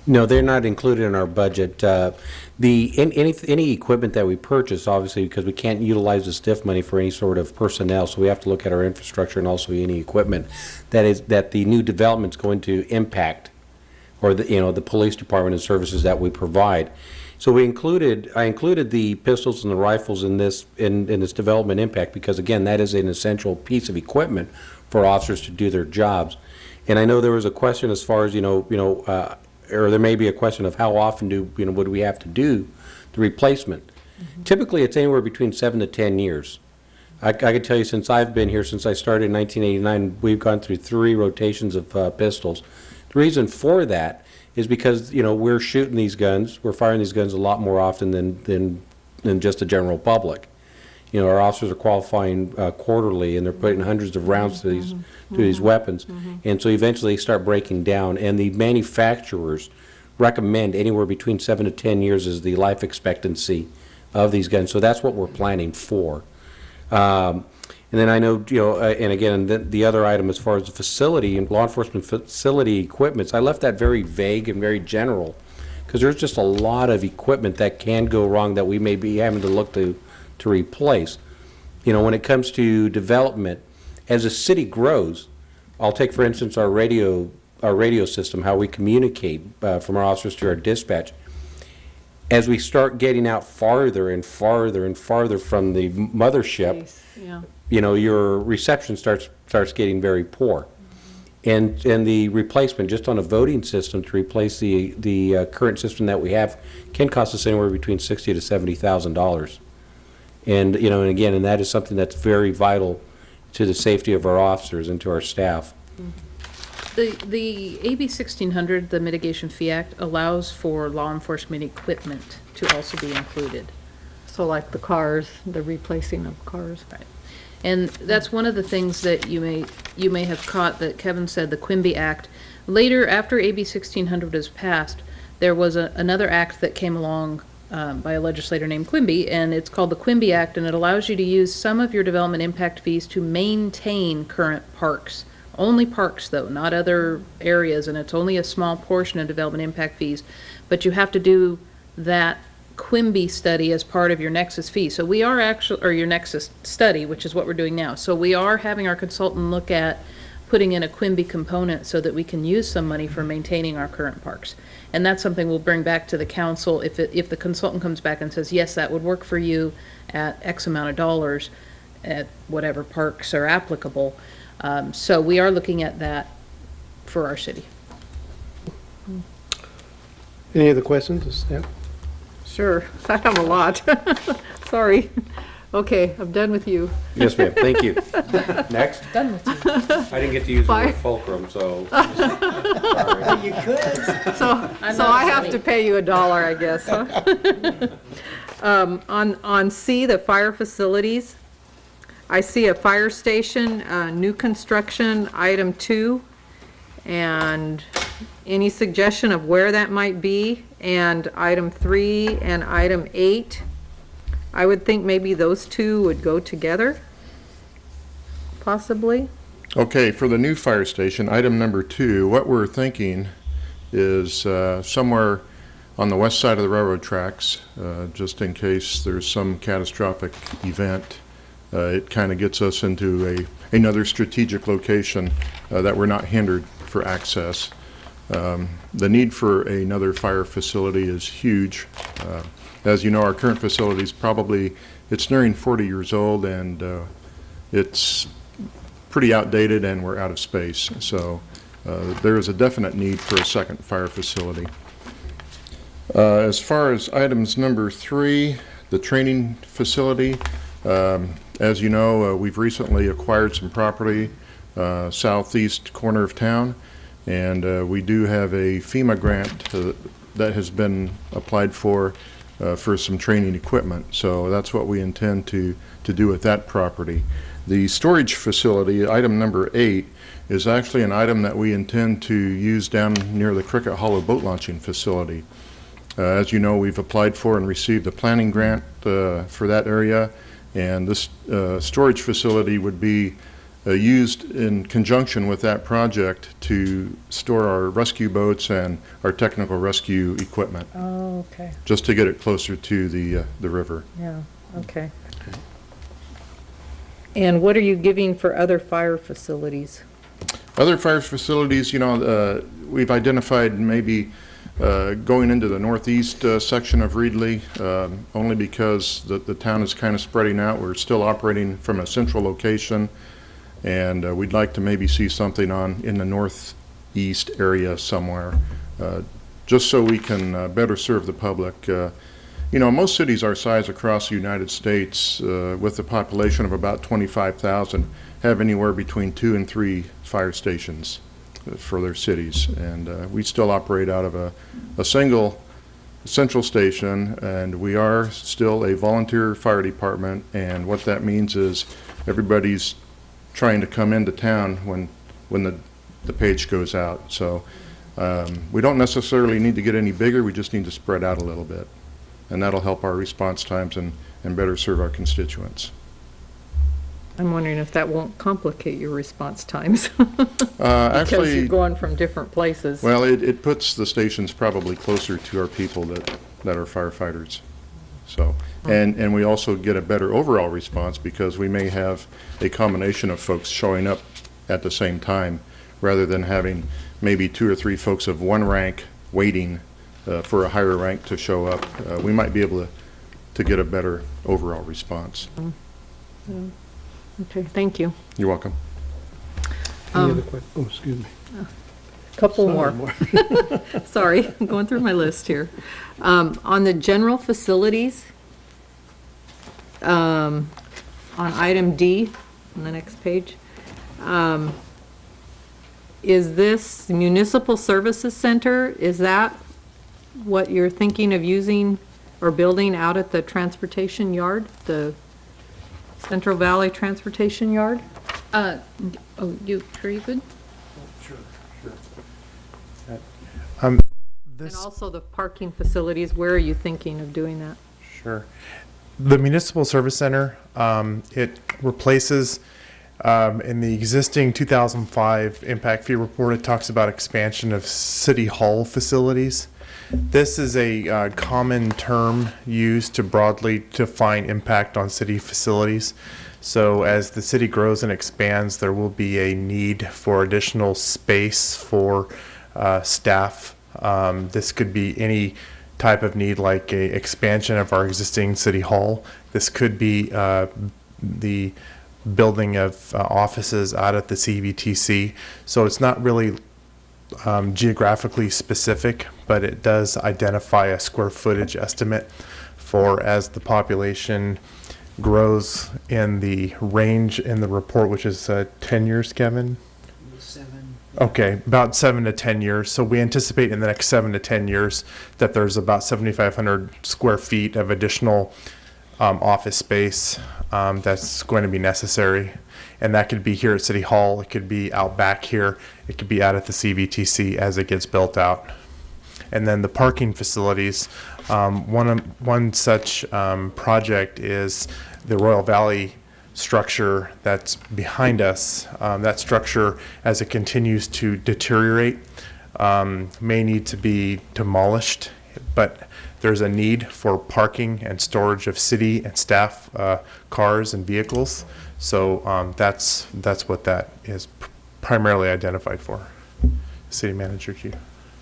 No, they're not included in our budget. Uh, The, an- any, any equipment that we purchase, obviously, because we can't utilize the STIF money for any sort of personnel, so we have to look at our infrastructure and also any equipment that is, that the new development's going to impact, or the, you know, the police department and services that we provide. So we included, I included the pistols and the rifles in this, in, in this development impact, because again, that is an essential piece of equipment for officers to do their jobs. And I know there was a question as far as, you know, you know, uh, or there may be a question of how often do, you know, would we have to do the replacement? Mm-hmm. Typically, it's anywhere between seven to ten years. I, I can tell you, since I've been here, since I started in nineteen eighty-nine, we've gone through three rotations of uh, pistols. The reason for that is because, you know, we're shooting these guns, we're firing these guns a lot more often than, than, than just the general public. You know, our officers are qualifying uh, quarterly, and they're putting hundreds of rounds to these, to these weapons. And so eventually they start breaking down, and the manufacturers recommend anywhere between seven to ten years as the life expectancy of these guns. So that's what we're planning for. Um, and then I know, you know, uh, and again, the, the other item as far as the facility and law enforcement facility equipments, I left that very vague and very general, because there's just a lot of equipment that can go wrong that we may be having to look to to replace. You know, when it comes to development, as a city grows, I'll take for instance our radio our radio system, how we communicate uh, from our officers to our dispatch. As we start getting out farther and farther and farther from the mothership, Yeah. you know, your reception starts starts getting very poor. And and the replacement, just on a voting system, to replace the the uh, current system that we have, can cost us anywhere between sixty to seventy thousand dollars. And you know, and again, and that is something that's very vital to the safety of our officers and to our staff. The, the A B sixteen hundred, the Mitigation Fee Act, allows for law enforcement equipment to also be included. So like the cars, the replacing of cars. Right. And that's one of the things that you may, you may have caught that Kevin said, the Quimby Act. Later, after A B sixteen hundred was passed, there was a, another act that came along um, by a legislator named Quimby, and it's called the Quimby Act, and it allows you to use some of your development impact fees to maintain current parks. Only parks, though, not other areas, and it's only a small portion of development impact fees. But you have to do that Quimby study as part of your Nexus fee. So we are actually, or your Nexus study, which is what we're doing now. So we are having our consultant look at putting in a Quimby component so that we can use some money for maintaining our current parks. And that's something we'll bring back to the council if it, if the consultant comes back and says, yes, that would work for you at X amount of dollars at whatever parks are applicable. Um, so we are looking at that for our city. Any other questions? Yeah. Sure, I have a lot. Sorry. Okay, I'm done with you. Yes, ma'am. Thank you. Next. Done with you. I didn't get to use the Bye. word fulcrum, so. You could. So, I'm so not I have funny. to pay you a dollar, I guess, huh? Um, on, on C, the fire facilities, I see a fire station, uh, new construction, item two, and any suggestion of where that might be? And item three and item eight, I would think maybe those two would go together, possibly. Okay, for the new fire station, item number two, what we're thinking is uh, somewhere on the west side of the railroad tracks, uh, just in case there's some catastrophic event. Uh, it kind of gets us into a another strategic location uh, that we're not hindered for access. Um, the need for another fire facility is huge. Uh, as you know, our current facility is probably, it's nearing forty years old, and uh, it's pretty outdated, and we're out of space. So uh, there is a definite need for a second fire facility. Uh, as far as items number three, the training facility, um, as you know, uh, we've recently acquired some property uh, southeast corner of town, and uh, we do have a FEMA grant uh, that has been applied for uh, for some training equipment. So that's what we intend to to do with that property. The storage facility, item number eight, is actually an item that we intend to use down near the Cricket Hollow boat launching facility. Uh, as you know, we've applied for and received a planning grant uh, for that area, and this uh, storage facility would be uh, used in conjunction with that project to store our rescue boats and our technical rescue equipment, Oh, okay, just to get it closer to the, uh, the river. yeah, okay. And what are you giving for other fire facilities? Other fire facilities, you know, uh, we've identified maybe uh, going into the northeast uh, section of Reedley, um, only because the, the town is kind of spreading out. We're still operating from a central location, and uh, we'd like to maybe see something on in the northeast area somewhere, uh, just so we can uh, better serve the public. Uh, You know, most cities our size across the United States, uh, with a population of about twenty-five thousand, have anywhere between two and three fire stations uh, for their cities. And uh, we still operate out of a, a single central station, and we are still a volunteer fire department. And what that means is everybody's trying to come into town when, when the, the page goes out. So um, we don't necessarily need to get any bigger, we just need to spread out a little bit. And that'll help our response times and, and better serve our constituents. I'm wondering if that won't complicate your response times. Uh, Because you're actually, going from different places. well, it, it puts the stations probably closer to our people that, that are firefighters. So, and, and we also get a better overall response because we may have a combination of folks showing up at the same time rather than having maybe two or three folks of one rank waiting Uh, for a higher rank to show up. Uh, we might be able to, to get a better overall response. Okay, thank you. You're welcome. Any Um, other que, oh, excuse me. Couple Some more. Sorry, I'm going through my list here. Um, On the general facilities, um, on item D, on the next page, um, is this municipal services center, is that what you're thinking of using or building out at the transportation yard, the Central Valley Transportation Yard? Uh, oh, you, sure you good? Um, And this, also the parking facilities, where are you thinking of doing that? sure. The Municipal Service Center, um, it replaces, um, in the existing two thousand five impact fee report, it talks about expansion of city hall facilities. This is a uh, common term used to broadly define impact on city facilities. So as the city grows and expands, there will be a need for additional space for uh, staff. Um, this could be any type of need, like a expansion of our existing city hall. This could be uh, the building of uh, offices out at the C V T C. So it's not really Um, geographically specific, but it does identify a square footage estimate for as the population grows in the range in the report, which is uh, ten years, Kevin? Seven. Okay, about seven to ten years. So we anticipate in the next seven to ten years that there's about seventy-five hundred square feet of additional um, office space um, that's going to be necessary. And that could be here at City Hall, it could be out back here, it could be out at the C V T C as it gets built out. And then the parking facilities, um, one, of- one such um, project is the Royal Valley structure that's behind us. Um, That structure, as it continues to deteriorate, um, may need to be demolished, but there's a need for parking and storage of city and staff uh, cars and vehicles. So um, that's, that's what that is pr- primarily identified for. City Manager, Chief.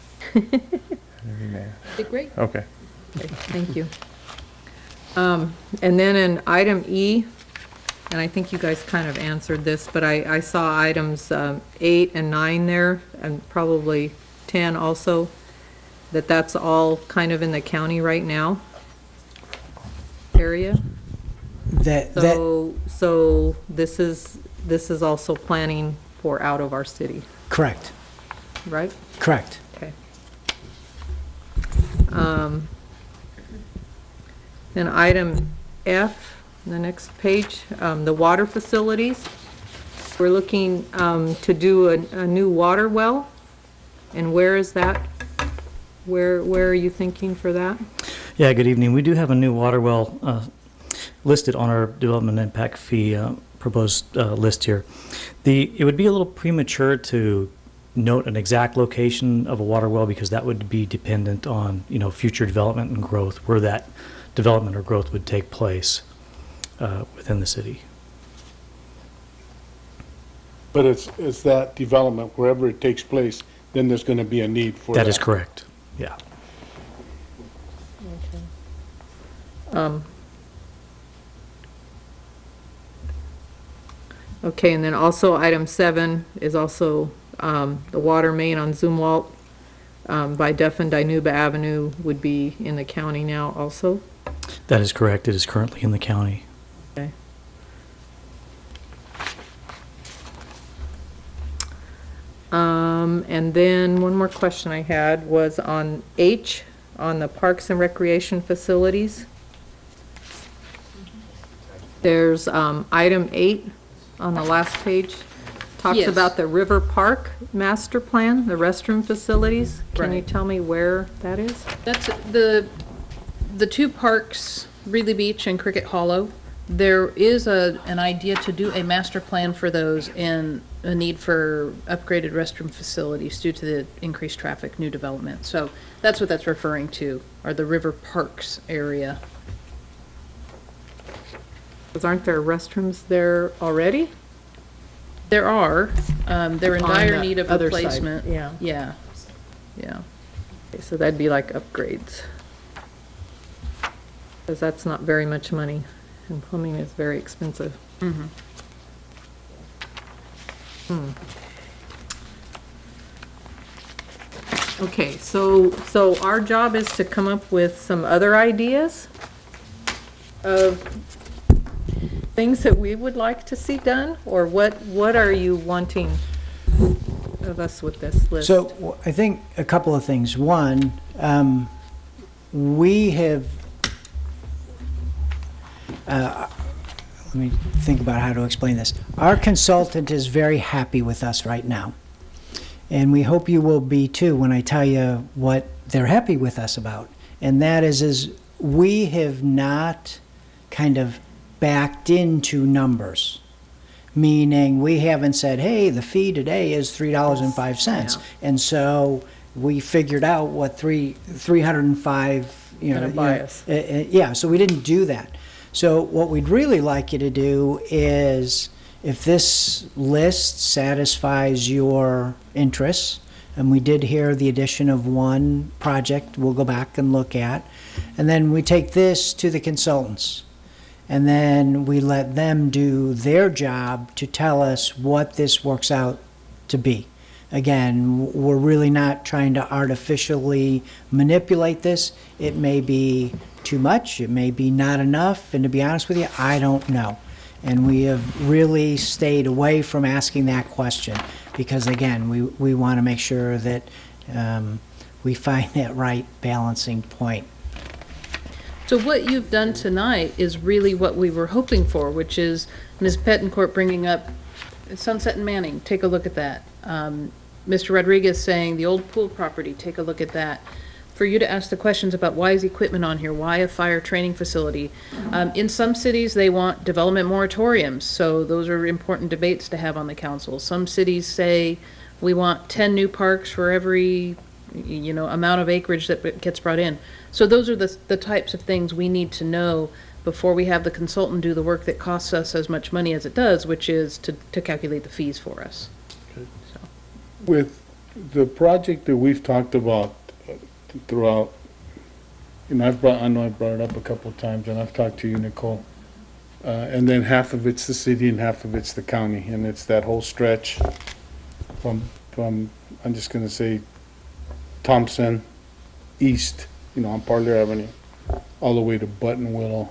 Did great. Okay. Okay, thank you. Um, And then in item E, and I think you guys kind of answered this, but I, I saw items um, eight and nine there, and probably ten also, that that's all kind of in the county right now area. That, that, So, so this is, this is also planning for out of our city, correct, right? correct. Okay. Um, Then item F, the next page, um, the water facilities. We're looking um, to do a, a new water well. And where is that? Where, where are you thinking for that? Yeah, good evening. We do have a new water well uh, listed on our development impact fee uh, proposed uh, list here. The, it would be a little premature to note an exact location of a water well because that would be dependent on, you know, future development and growth, where that development or growth would take place uh, within the city. But it's, it's that development, wherever it takes place, then there's going to be a need for that. That is correct, yeah. Um, Okay, and then also item seven is also um, the water main on Zumwalt um, by Duff and Dinuba Avenue would be in the county now also. That is correct. It is currently in the county. Okay. Um, and then one more question I had was on H, on the parks and recreation facilities. There's um, item eight on the last page, talks Yes. about the River Park master plan, the restroom facilities. Can you Right. tell me where that is? That's the, the two parks, Reedley Beach and Cricket Hollow. There is a, an idea to do a master plan for those and a need for upgraded restroom facilities due to the increased traffic, new development. So that's what that's referring to, are the River Parks area. Because aren't there restrooms there already? There are, um, they're in On dire the need of other side, replacement. yeah. Yeah, yeah. Okay, so that'd be like upgrades. Because that's not very much money, and plumbing is very expensive. Mhm. Hmm. Okay, so, so our job is to come up with some other ideas of things that we would like to see done, or what, what are you wanting of us with this list? So w- I think a couple of things. One, um, we have, uh, let me think about how to explain this. Our consultant is very happy with us right now. And we hope you will be too when I tell you what they're happy with us about. And that is, is we have not kind of backed into numbers. Meaning we haven't said, hey, the fee today is three dollars and five cents. And so we figured out what three, three hundred and five, you know. Gonna you buy know, us. uh, uh, Yeah, so we didn't do that. So what we'd really like you to do is, if this list satisfies your interests, and we did hear the addition of one project we'll go back and look at, and then we take this to the consultants. And then we let them do their job to tell us what this works out to be. Again, we're really not trying to artificially manipulate this. It may be too much, it may be not enough, and to be honest with you, I don't know. And we have really stayed away from asking that question because, again, we, we want to make sure that um, we find that right balancing point. So what you've done tonight is really what we were hoping for, which is Miz Pettencourt bringing up Sunset and Manning, take a look at that. Um, Mister Rodriguez saying the old pool property, take a look at that. For you to ask the questions about why is equipment on here, why a fire training facility. Um, in some cities, they want development moratoriums, so those are important debates to have on the council. Some cities say we want ten new parks for every, you know, amount of acreage that gets brought in. So those are the, the types of things we need to know before we have the consultant do the work that costs us as much money as it does, which is to, to calculate the fees for us. With the project that we've talked about uh, throughout, and I've brought, I know I've brought it up a couple of times, and I've talked to you, Nicole, uh, and then half of it's the city and half of it's the county, and it's that whole stretch from, from, I'm just gonna say Thompson east, you know, on Parlor Avenue, all the way to Button Willow.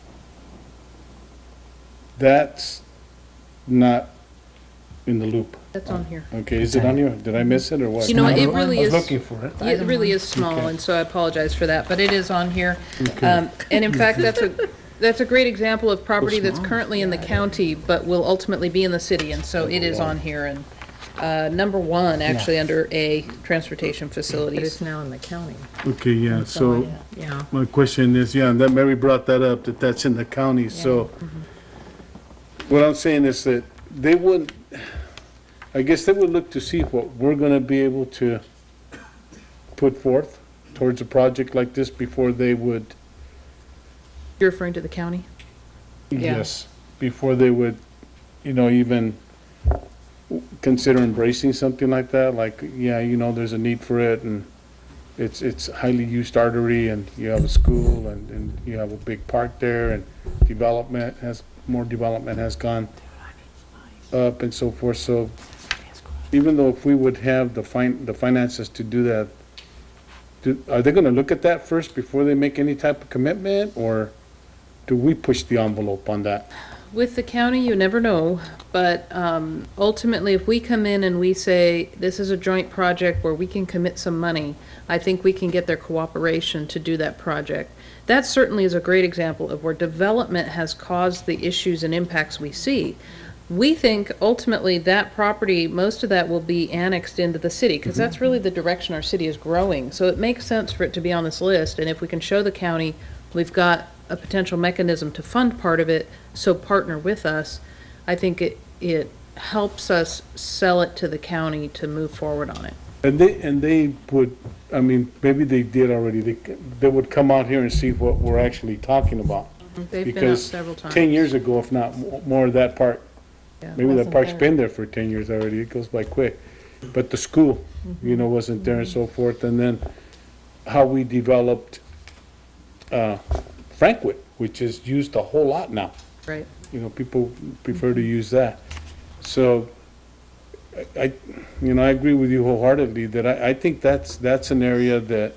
That's not in the loop. That's on here. Okay, is it on here? Did I miss it or what? You know, it really is. I was looking for it. It really is small, Okay. and so I apologize for that, but it is on here. Okay. Um, And in fact, that's a, that's a great example of property that's currently in the county, but will ultimately be in the city, and so it is on here. And uh, number one, actually, under A, transportation But it's facilities. now in the county. Okay, yeah, so Yeah. my question is, yeah, that Mary brought that up, that that's in the county, so What I'm saying is that they wouldn't, I guess they would look to see what we're gonna be able to put forth towards a project like this before they would, You're referring to the county? Yeah. yes, before they would, you know, even consider embracing something like that, like, yeah, you know, there's a need for it, and it's, it's highly used artery, and you have a school, and, and you have a big park there, and development has, more development has gone up and so forth, so even though if we would have the fin, the finances to do that, do, are they gonna look at that first before they make any type of commitment, or do we push the envelope on that? With the county, you never know, but um, ultimately, if we come in and we say, this is a joint project where we can commit some money, I think we can get their cooperation to do that project. That certainly is a great example of where development has caused the issues and impacts we see. We think ultimately that property, most of that will be annexed into the city, because that's really the direction our city is growing. So it makes sense for it to be on this list, and if we can show the county we've got a potential mechanism to fund part of it, so partner with us, I think it, it helps us sell it to the county to move forward on it. And they, and they would, I mean, maybe they did already, they, they would come out here and see what we're actually talking about. They've been out Because several times. ten years ago, if not mo- more, of that park, Yeah. maybe that Wasn't park's there. been there for ten years already, it goes by quick. But the school, you know, wasn't there and so forth, and then how we developed, uh, Frankwit, which is used a whole lot now. Right. You know, people prefer to use that. So, I, I- you know, I agree with you wholeheartedly that I, I think that's, that's an area that,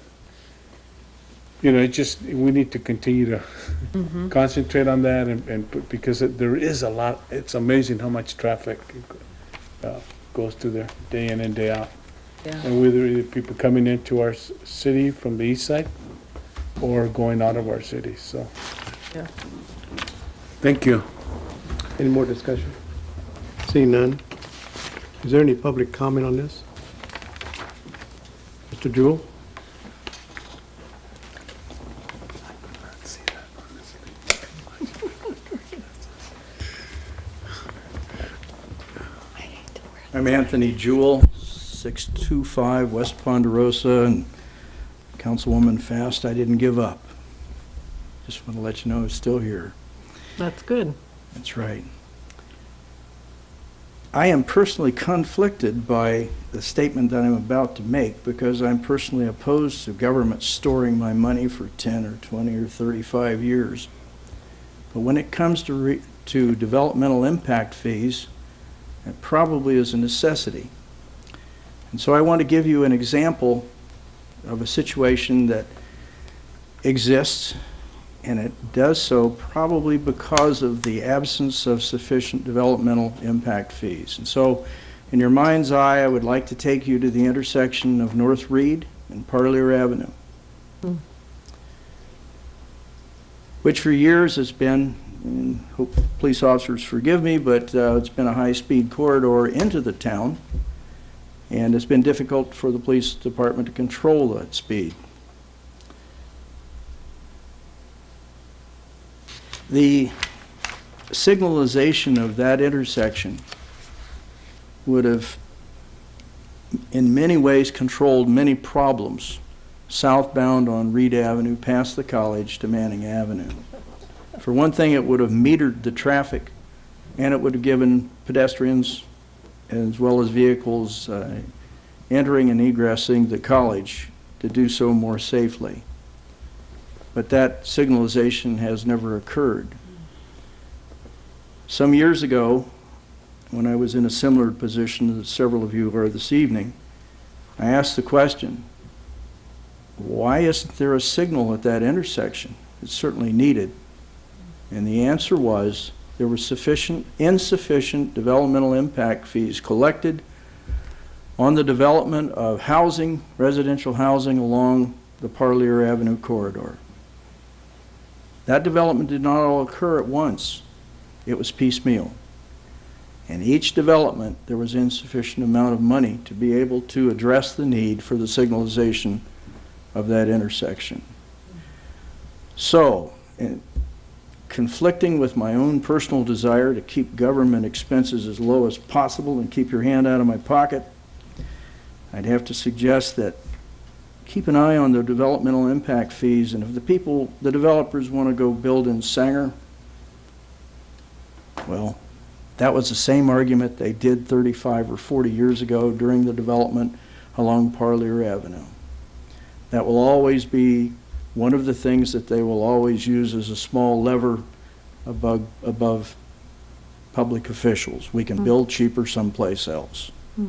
you know, it just, we need to continue to Mhm. concentrate on that and, and, put- because it- there is a lot, it's amazing how much traffic uh, goes through there, day in and day out. Yeah. And whether it people coming into our s- city from the east side or going out of our city, so. Yeah. Thank you. Any more discussion? Seeing none. Is there any public comment on this? Mister Jewell? I'm Anthony Jewell, six two five West Ponderosa, and Councilwoman Fast, I didn't give up. Just want to let you know I'm still here. That's good. That's right. I am personally conflicted by the statement that I'm about to make because I'm personally opposed to government storing my money for ten or twenty or thirty-five years. But when it comes to, re to developmental impact fees, it probably is a necessity. And so I want to give you an example of a situation that exists, and it does so probably because of the absence of sufficient developmental impact fees. And so, in your mind's eye, I would like to take you to the intersection of North Reed and Parlier Avenue, Mm. which for years has been, and hope police officers forgive me, but uh, it's been a high-speed corridor into the town, and it's been difficult for the police department to control that speed. The signalization of that intersection would have in many ways controlled many problems southbound on Reed Avenue past the college to Manning Avenue. For one thing, it would have metered the traffic, and it would have given pedestrians as well as vehicles uh, entering and egressing the college to do so more safely. But that signalization has never occurred. Some years ago, when I was in a similar position that several of you are this evening, I asked the question, why isn't there a signal at that intersection? It's certainly needed. And the answer was there were sufficient, insufficient developmental impact fees collected on the development of housing, residential housing along the Parlier Avenue corridor. That development did not all occur at once. It was piecemeal. And each development, there was insufficient amount of money to be able to address the need for the signalization of that intersection. So, in conflicting with my own personal desire to keep government expenses as low as possible and keep your hand out of my pocket, I'd have to suggest that keep an eye on the developmental impact fees, and if the people, the developers want to go build in Sanger, well, that was the same argument they did thirty-five or forty years ago during the development along Parlier Avenue. That will always be one of the things that they will always use as a small lever above, above public officials. We can build cheaper someplace else. Mm.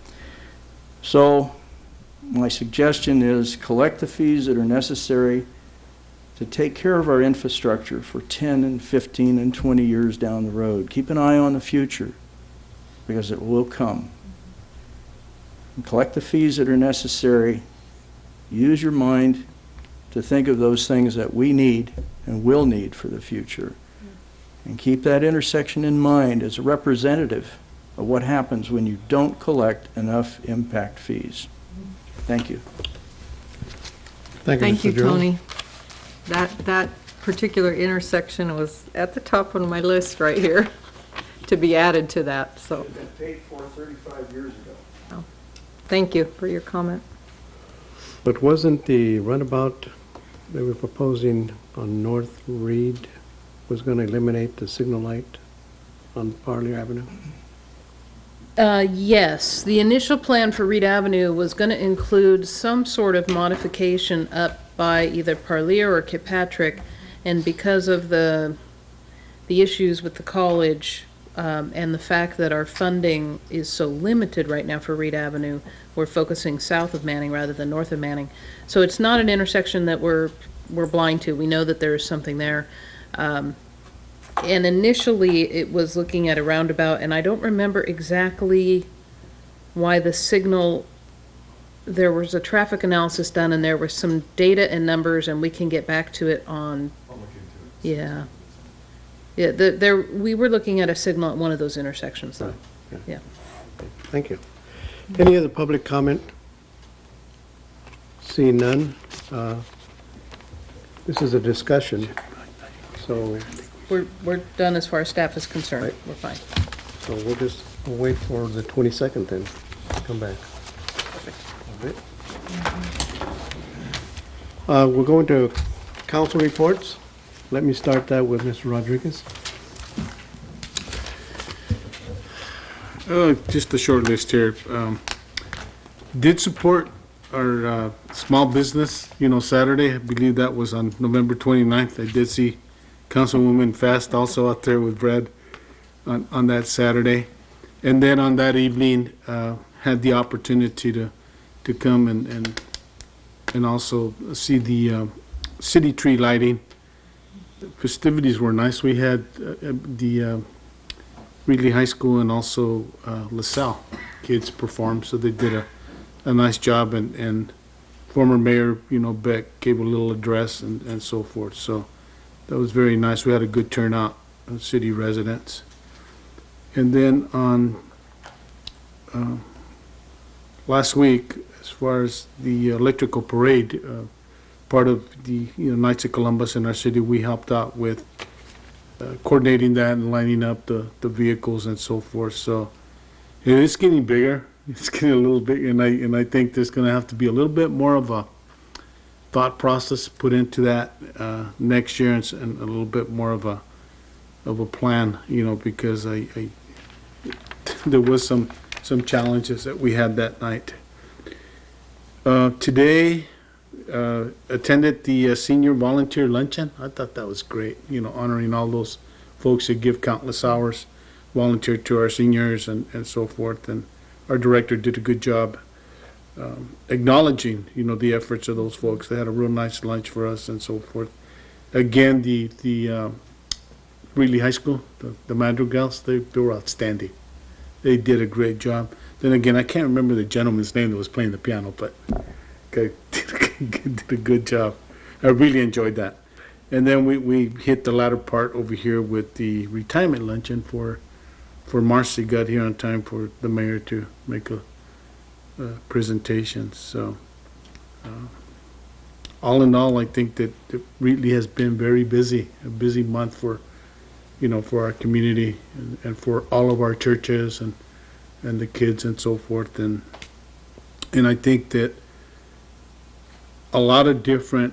So my suggestion is collect the fees that are necessary to take care of our infrastructure for ten and fifteen and twenty years down the road. Keep an eye on the future, because it will come. And collect the fees that are necessary. Use your mind to think of those things that we need and will need for the future. And keep that intersection in mind as a representative of what happens when you don't collect enough impact fees. Thank you. Thank you, Thank Mister you, Jones. Tony. That, that particular intersection was at the top of my list right here to be added to that, so. It's been paid for thirty-five years ago. Thank you for your comment. But wasn't the runabout they were proposing on North Reed was going to eliminate the signal light on Parlier Avenue? Uh, yes, the initial plan for Reed Avenue was going to include some sort of modification up by either Parlier or Kilpatrick, and because of the the issues with the college um, and the fact that our funding is so limited right now for Reed Avenue, we're focusing south of Manning rather than north of Manning. So it's not an intersection that we're we're blind to. We know that there is something there. Um, And initially, it was looking at a roundabout, and I don't remember exactly why the signal, there was a traffic analysis done, and there was some data and numbers, and we can get back to it on, yeah. Yeah, the, there, we were looking at a signal at one of those intersections, though, yeah. Thank you. Any other public comment? Seeing none. uh, This is a discussion, so We're, we're done as far as staff is concerned. Right. We're fine. So we'll just we'll wait for the twenty-second then, to come back. All right. Uh, We're going to council reports. Let me start that with Mister Rodriguez. Uh, just a short list here. Um, did support our uh, small business, you know, Saturday. I believe that was on November twenty-ninth. I did see Councilwoman Fast also out there with Brad on, on that Saturday. And then on that evening, uh, had the opportunity to, to come and, and, and also see the uh, city tree lighting. The festivities were nice. We had uh, the uh, Reedley High School and also uh, LaSalle kids perform, so they did a, a nice job, and, and former mayor, you know, Beck gave a little address and, and so forth, so that was very nice. We had a good turnout of city residents. And then on uh, last week, as far as the electrical parade, uh, part of the you know, Knights of Columbus in our city, we helped out with Uh, coordinating that and lining up the, the vehicles and so forth. So it is getting bigger. It's getting a little big, and I and I think there's going to have to be a little bit more of a thought process put into that uh, next year, and, s- and a little bit more of a of a plan. You know, because I, I there was some some challenges that we had that night. Uh, today. Uh, attended the uh, senior volunteer luncheon. I thought that was great, you know, honoring all those folks that give countless hours, volunteer to our seniors and, and so forth. And our director did a good job um, acknowledging, you know, the efforts of those folks. They had a real nice lunch for us and so forth. Again, the, the uh, Reedley High School, the, the Madrigals, they, they were outstanding. They did a great job. Then again, I can't remember the gentleman's name that was playing the piano, but okay, did a good job. I really enjoyed that. And then we, we hit the latter part over here with the retirement luncheon for for Marcy. Got here on time for the mayor to make a, a presentation. So uh, all in all, I think that it really has been very busy, a busy month for, you know, for our community and, and for all of our churches and, and the kids and so forth. And, and I think that a lot of different,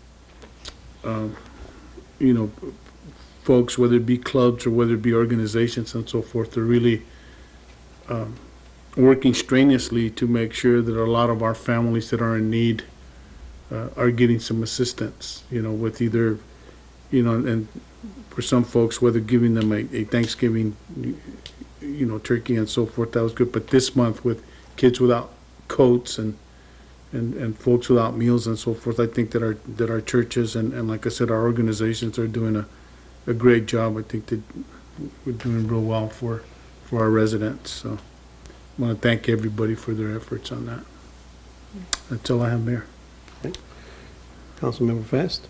um, you know, folks, whether it be clubs or whether it be organizations and so forth, are really um, working strenuously to make sure that a lot of our families that are in need uh, are getting some assistance, you know, with either, you know, and for some folks, whether giving them a, a Thanksgiving, you know, turkey and so forth, that was good. But this month with kids without coats and and, and folks without meals and so forth, I think that our that our churches and, and like I said, our organizations are doing a, a great job. I think that we're doing real well for for our residents. So I want to thank everybody for their efforts on that. That's all I have, Mayor. Councilmember Fast?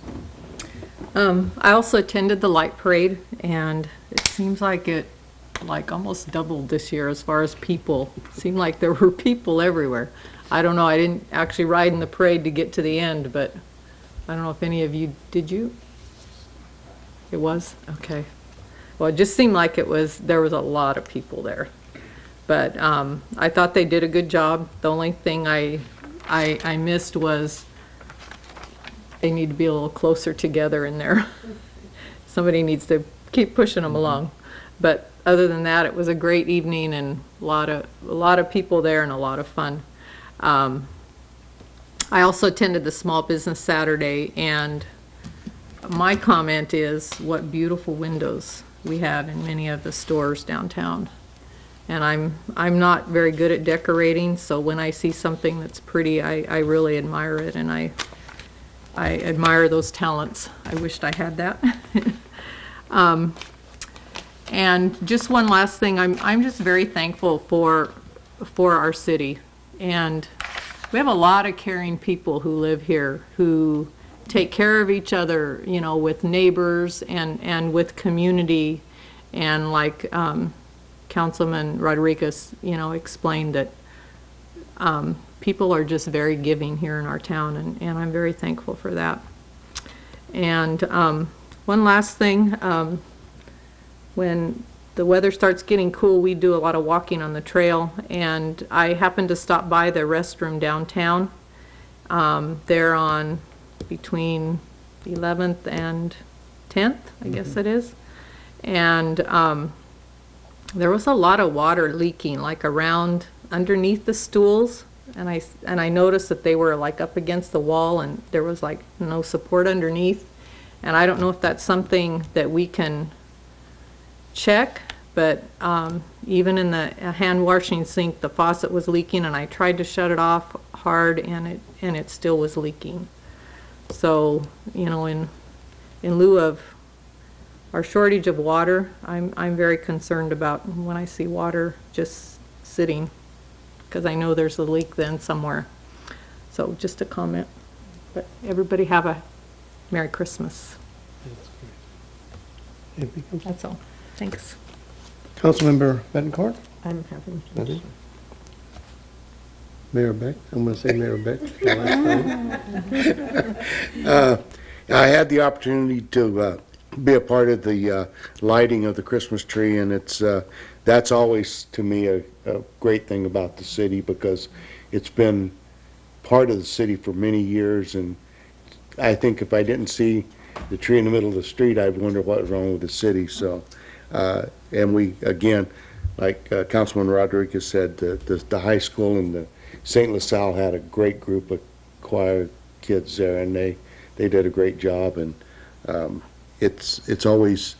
Um, I also attended the light parade, and it seems like it like almost doubled this year as far as people. It seemed like there were people everywhere. I don't know, I didn't actually ride in the parade to get to the end, but I don't know if any of you, did you? It was? Okay. Well, it just seemed like it was, there was a lot of people there. But um, I thought they did a good job. The only thing I, I, I missed was they need to be a little closer together in there. Somebody needs to keep pushing them along. But other than that, it was a great evening and a lot of, a lot of people there and a lot of fun. Um, I also attended the Small Business Saturday, and my comment is what beautiful windows we have in many of the stores downtown. And I'm I'm not very good at decorating, so when I see something that's pretty, I, I really admire it, and I I admire those talents. I wished I had that. um, and just one last thing, I'm I'm just very thankful for for our city. And we have a lot of caring people who live here who take care of each other, you know, with neighbors and, and with community. And like um, Councilman Rodriguez, you know, explained that um, people are just very giving here in our town, and, and I'm very thankful for that. And um, one last thing, um, when the weather starts getting cool, we do a lot of walking on the trail, and I happened to stop by the restroom downtown. Um, they're on between eleventh and tenth, I guess it is. And um, there was a lot of water leaking, like around underneath the stools, and I, and I noticed that they were like up against the wall, and there was like no support underneath. And I don't know if that's something that we can check, but um, even in the hand washing sink, the faucet was leaking, and I tried to shut it off hard, and it and it still was leaking. So, you know, in in lieu of our shortage of water, I'm I'm very concerned about when I see water just sitting, because I know there's a leak then somewhere. So just a comment. But everybody have a Merry Christmas. That's all. Thanks. Councilmember Bettencourt? I'm having. Nothing? Mayor Beck? I'm going to say Mayor Beck. the last time. Uh, I had the opportunity to uh, be a part of the uh, lighting of the Christmas tree, and it's uh, that's always, to me, a, a great thing about the city, because it's been part of the city for many years, and I think if I didn't see the tree in the middle of the street, I'd wonder what was wrong with the city. So, uh, and we, again, like uh, Councilman Rodriguez said, the, the, the high school and the Saint LaSalle had a great group of choir kids there, and they, they did a great job. And um, it's it's always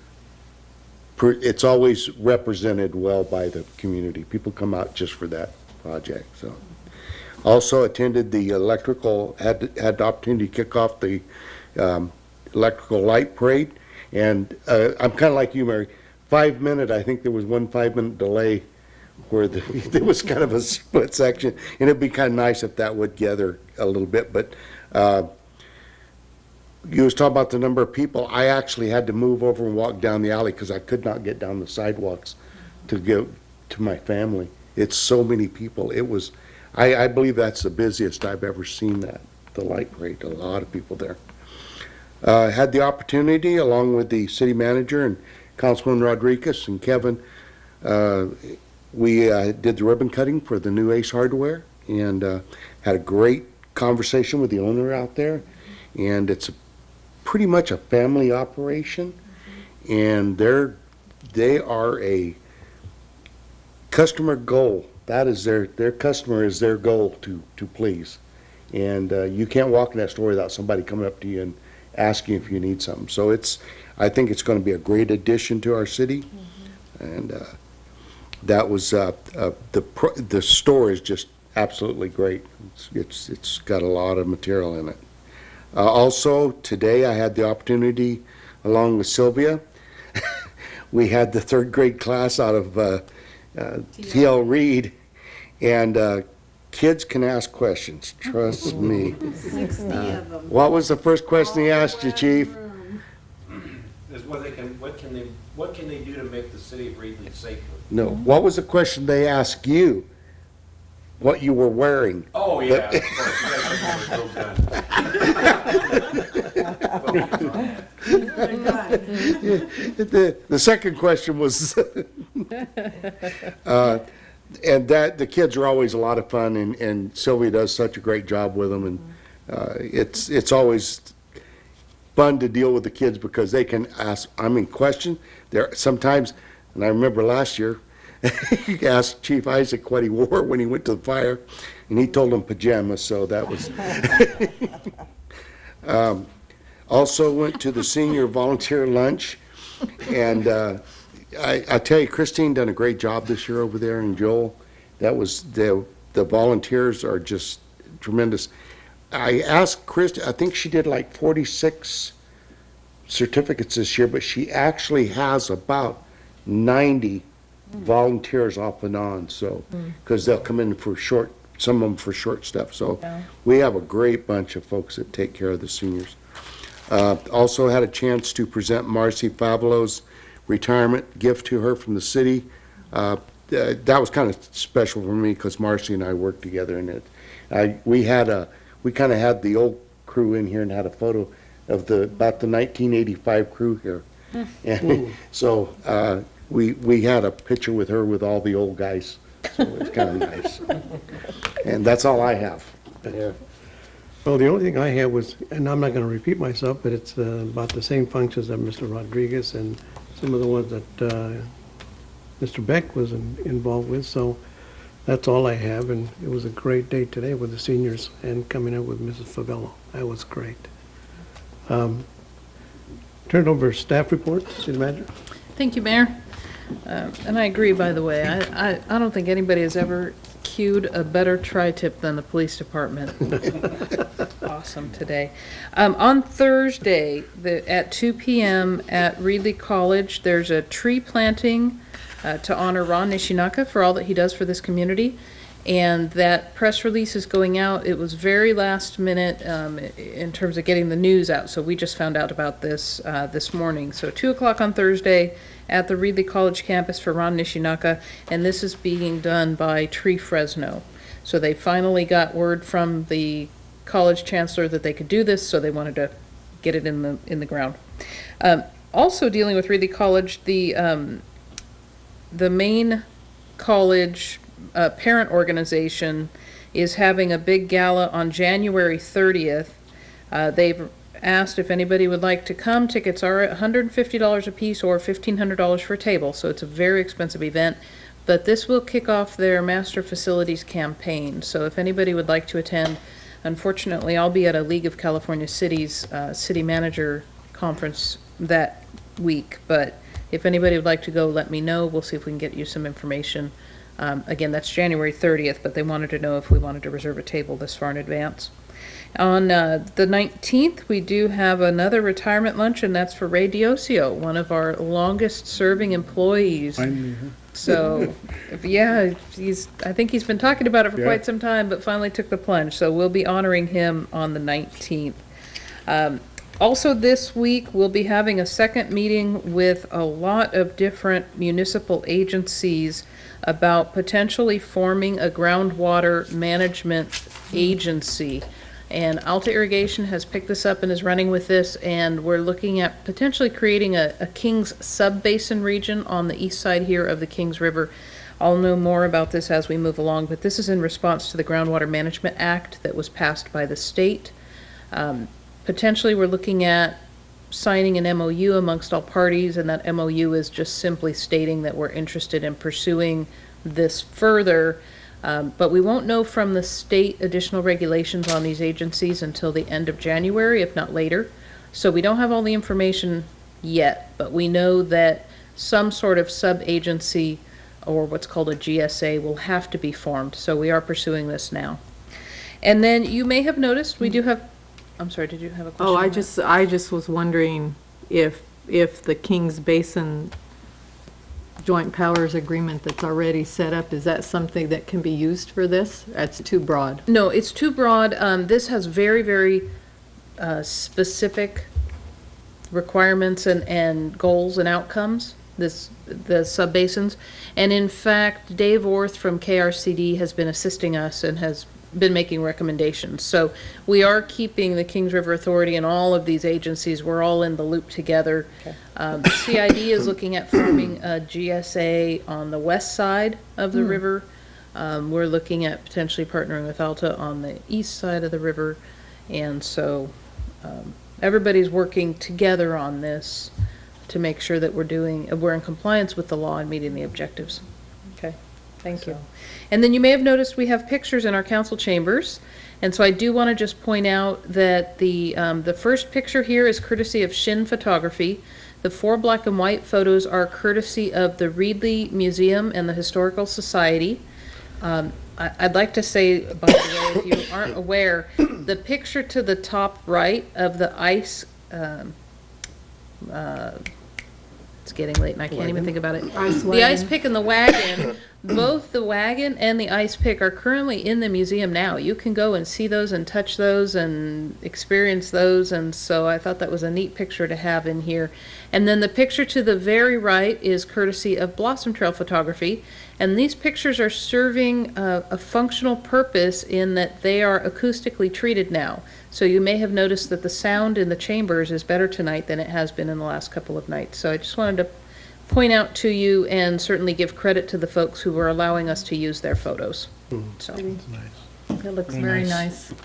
it's always represented well by the community. People come out just for that project. So, also attended the electrical had had the opportunity to kick off the um, electrical light parade, and uh, I'm kind of like you, Mary. Five minute, I think there was one five minute delay where the, there was kind of a split section, and it'd be kind of nice if that would gather a little bit. But uh, you was talking about the number of people. I actually had to move over and walk down the alley because I could not get down the sidewalks to go to my family. It's so many people. It was, I, I believe that's the busiest I've ever seen that the light parade, a lot of people there. Uh, had the opportunity, along with the city manager and Councilman Rodriguez and Kevin, uh, we uh, did the ribbon cutting for the new Ace Hardware, and uh, had a great conversation with the owner out there. And it's pretty much a family operation, and they're they are a customer goal. That is their their customer is their goal to to please, and uh, you can't walk in that store without somebody coming up to you and asking if you need something. So it's I think it's going to be a great addition to our city, mm-hmm. and uh, that was uh, uh, the pro the store is just absolutely great. It's, it's it's got a lot of material in it. Uh, also today I had the opportunity, along with Sylvia, we had the third grade class out of uh, uh, T L Reed, and uh, kids can ask questions, trust me. Sixty Uh, of them. what was the first question he asked you, Chief? Is what they can, what can they, what can they do to make the city of Reedley safer? No, what was the question they asked you? What you were wearing? Oh, yeah, of course, you guys are real the, the second question was, uh, and that, the kids are always a lot of fun, and, and Sylvia does such a great job with them, and uh, it's, it's always fun to deal with the kids because they can ask, I mean, question. There sometimes, and I remember last year, he asked Chief Isaac what he wore when he went to the fire, and he told him pajamas, so that was. um, also went to the senior volunteer lunch, and uh, I, I tell you, Christine done a great job this year over there, and Joel, that was, the, the volunteers are just tremendous. I asked Chris, I think she did like forty-six certificates this year, but she actually has about ninety volunteers off and on, so, because they'll come in for short, some of them for short stuff, so we have a great bunch of folks that take care of the seniors. Uh, also had a chance to present Marcy Fablo's retirement gift to her from the city. Uh, th- that was kind of special for me because Marcy and I worked together in it. I, we had a, we kind of had the old crew in here and had a photo of the, about the nineteen eighty-five crew here. And so, uh, we, we had a picture with her with all the old guys, so it's kind of nice. And that's all I have. Yeah. Well, the only thing I had was, and I'm not going to repeat myself, but it's uh, about the same functions that Mister Rodriguez and some of the ones that uh, Mister Beck was in, involved with. So that's all I have, and it was a great day today with the seniors and coming up with Missus Favello. That was great. Um, turn it over to staff report, City Manager. Thank you, Mayor. Uh, And I agree, by the way. I, I, I don't think anybody has ever queued a better tri-tip than the police department. Awesome today. Um, on Thursday, the, at two P M at Reedley College, there's a tree planting uh, to honor Ron Nishinaka for all that he does for this community. And that press release is going out. It was very last minute um, in terms of getting the news out. So we just found out about this uh, this morning. So two o'clock on Thursday at the Reedley College campus for Ron Nishinaka. And this is being done by Tree Fresno. So they finally got word from the college chancellor that they could do this. So they wanted to get it in the in the ground. Um, also dealing with Reedley College, the um, the main college Uh, parent organization is having a big gala on January thirtieth. Uh, they've asked if anybody would like to come. Tickets are one hundred fifty dollars a piece or fifteen hundred dollars for a table, so it's a very expensive event. But this will kick off their Master Facilities campaign, so if anybody would like to attend, unfortunately, I'll be at a League of California Cities uh, City Manager Conference that week, but if anybody would like to go, let me know. We'll see if we can get you some information. Um, again, that's January thirtieth, but they wanted to know if we wanted to reserve a table this far in advance. On uh, the nineteenth, we do have another retirement lunch, and that's for Ray Diosio, one of our longest-serving employees. So, yeah, he's. I think he's been talking about it for Yeah. quite some time, but finally took the plunge. So we'll be honoring him on the nineteenth. Um, Also this week, we'll be having a second meeting with a lot of different municipal agencies about potentially forming a groundwater management agency. And Alta Irrigation has picked this up and is running with this, and we're looking at potentially creating a, a Kings sub-basin region on the east side here of the Kings River. I'll know more about this as we move along, but this is in response to the Groundwater Management Act that was passed by the state. Um, potentially, we're looking at signing an M O U amongst all parties, and that M O U is just simply stating that we're interested in pursuing this further. Um, but we won't know from the state additional regulations on these agencies until the end of January, if not later. So we don't have all the information yet, but we know that some sort of sub-agency or what's called a G S A will have to be formed. So we are pursuing this now. And then you may have noticed we do have, I'm sorry, did you have a question? Oh, I on that? just, I just was wondering if, if the Kings Basin Joint Powers Agreement that's already set up, is that something that can be used for this? That's too broad. No, it's too broad. Um, this has very, very uh, specific requirements and, and goals and outcomes, this, the subbasins. And in fact, Dave Orth from K R C D has been assisting us and has been making recommendations. So we are keeping the Kings River Authority and all of these agencies, we're all in the loop together. Okay. Um, the C I D is looking at forming a G S A on the west side of the Hmm. river. Um, we're looking at potentially partnering with Alta on the east side of the river. And so um, everybody's working together on this to make sure that we're doing, we're in compliance with the law and meeting the objectives. Okay, thank you. And then you may have noticed we have pictures in our council chambers. And so I do want to just point out that the, um, the first picture here is courtesy of Shin Photography. The four black and white photos are courtesy of the Reedley Museum and the Historical Society. Um, I, I'd like to say, by the way, if you aren't aware, the picture to the top right of the ice, um, uh, it's getting late and I can't even think about it. Ice The ice wagon. pick and the wagon, both the wagon and the ice pick are currently in the museum now. You can go and see those and touch those and experience those, and so I thought that was a neat picture to have in here. And then the picture to the very right is courtesy of Blossom Trail Photography, and these pictures are serving a, a functional purpose in that they are acoustically treated now. So you may have noticed that the sound in the chambers is better tonight than it has been in the last couple of nights. So I just wanted to point out to you and certainly give credit to the folks who were allowing us to use their photos. So It looks very nice.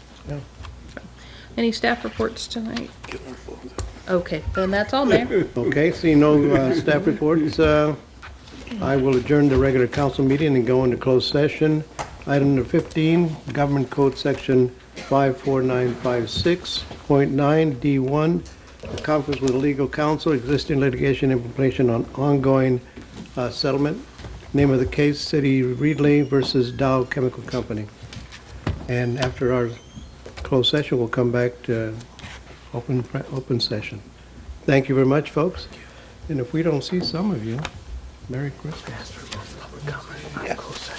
any staff reports tonight? Okay, then that's all, Mayor. Okay, seeing no uh, staff reports, uh, I will adjourn the regular council meeting and go into closed session. Item number fifteen, Government Code Section five four nine five six point nine D one, conference with legal counsel, existing litigation implementation on ongoing uh, settlement. Name of the case, City Reedley versus Dow Chemical Company. And after our closed session, we'll come back to open, open session. Thank you very much, folks. And if we don't see some of you, Merry Christmas.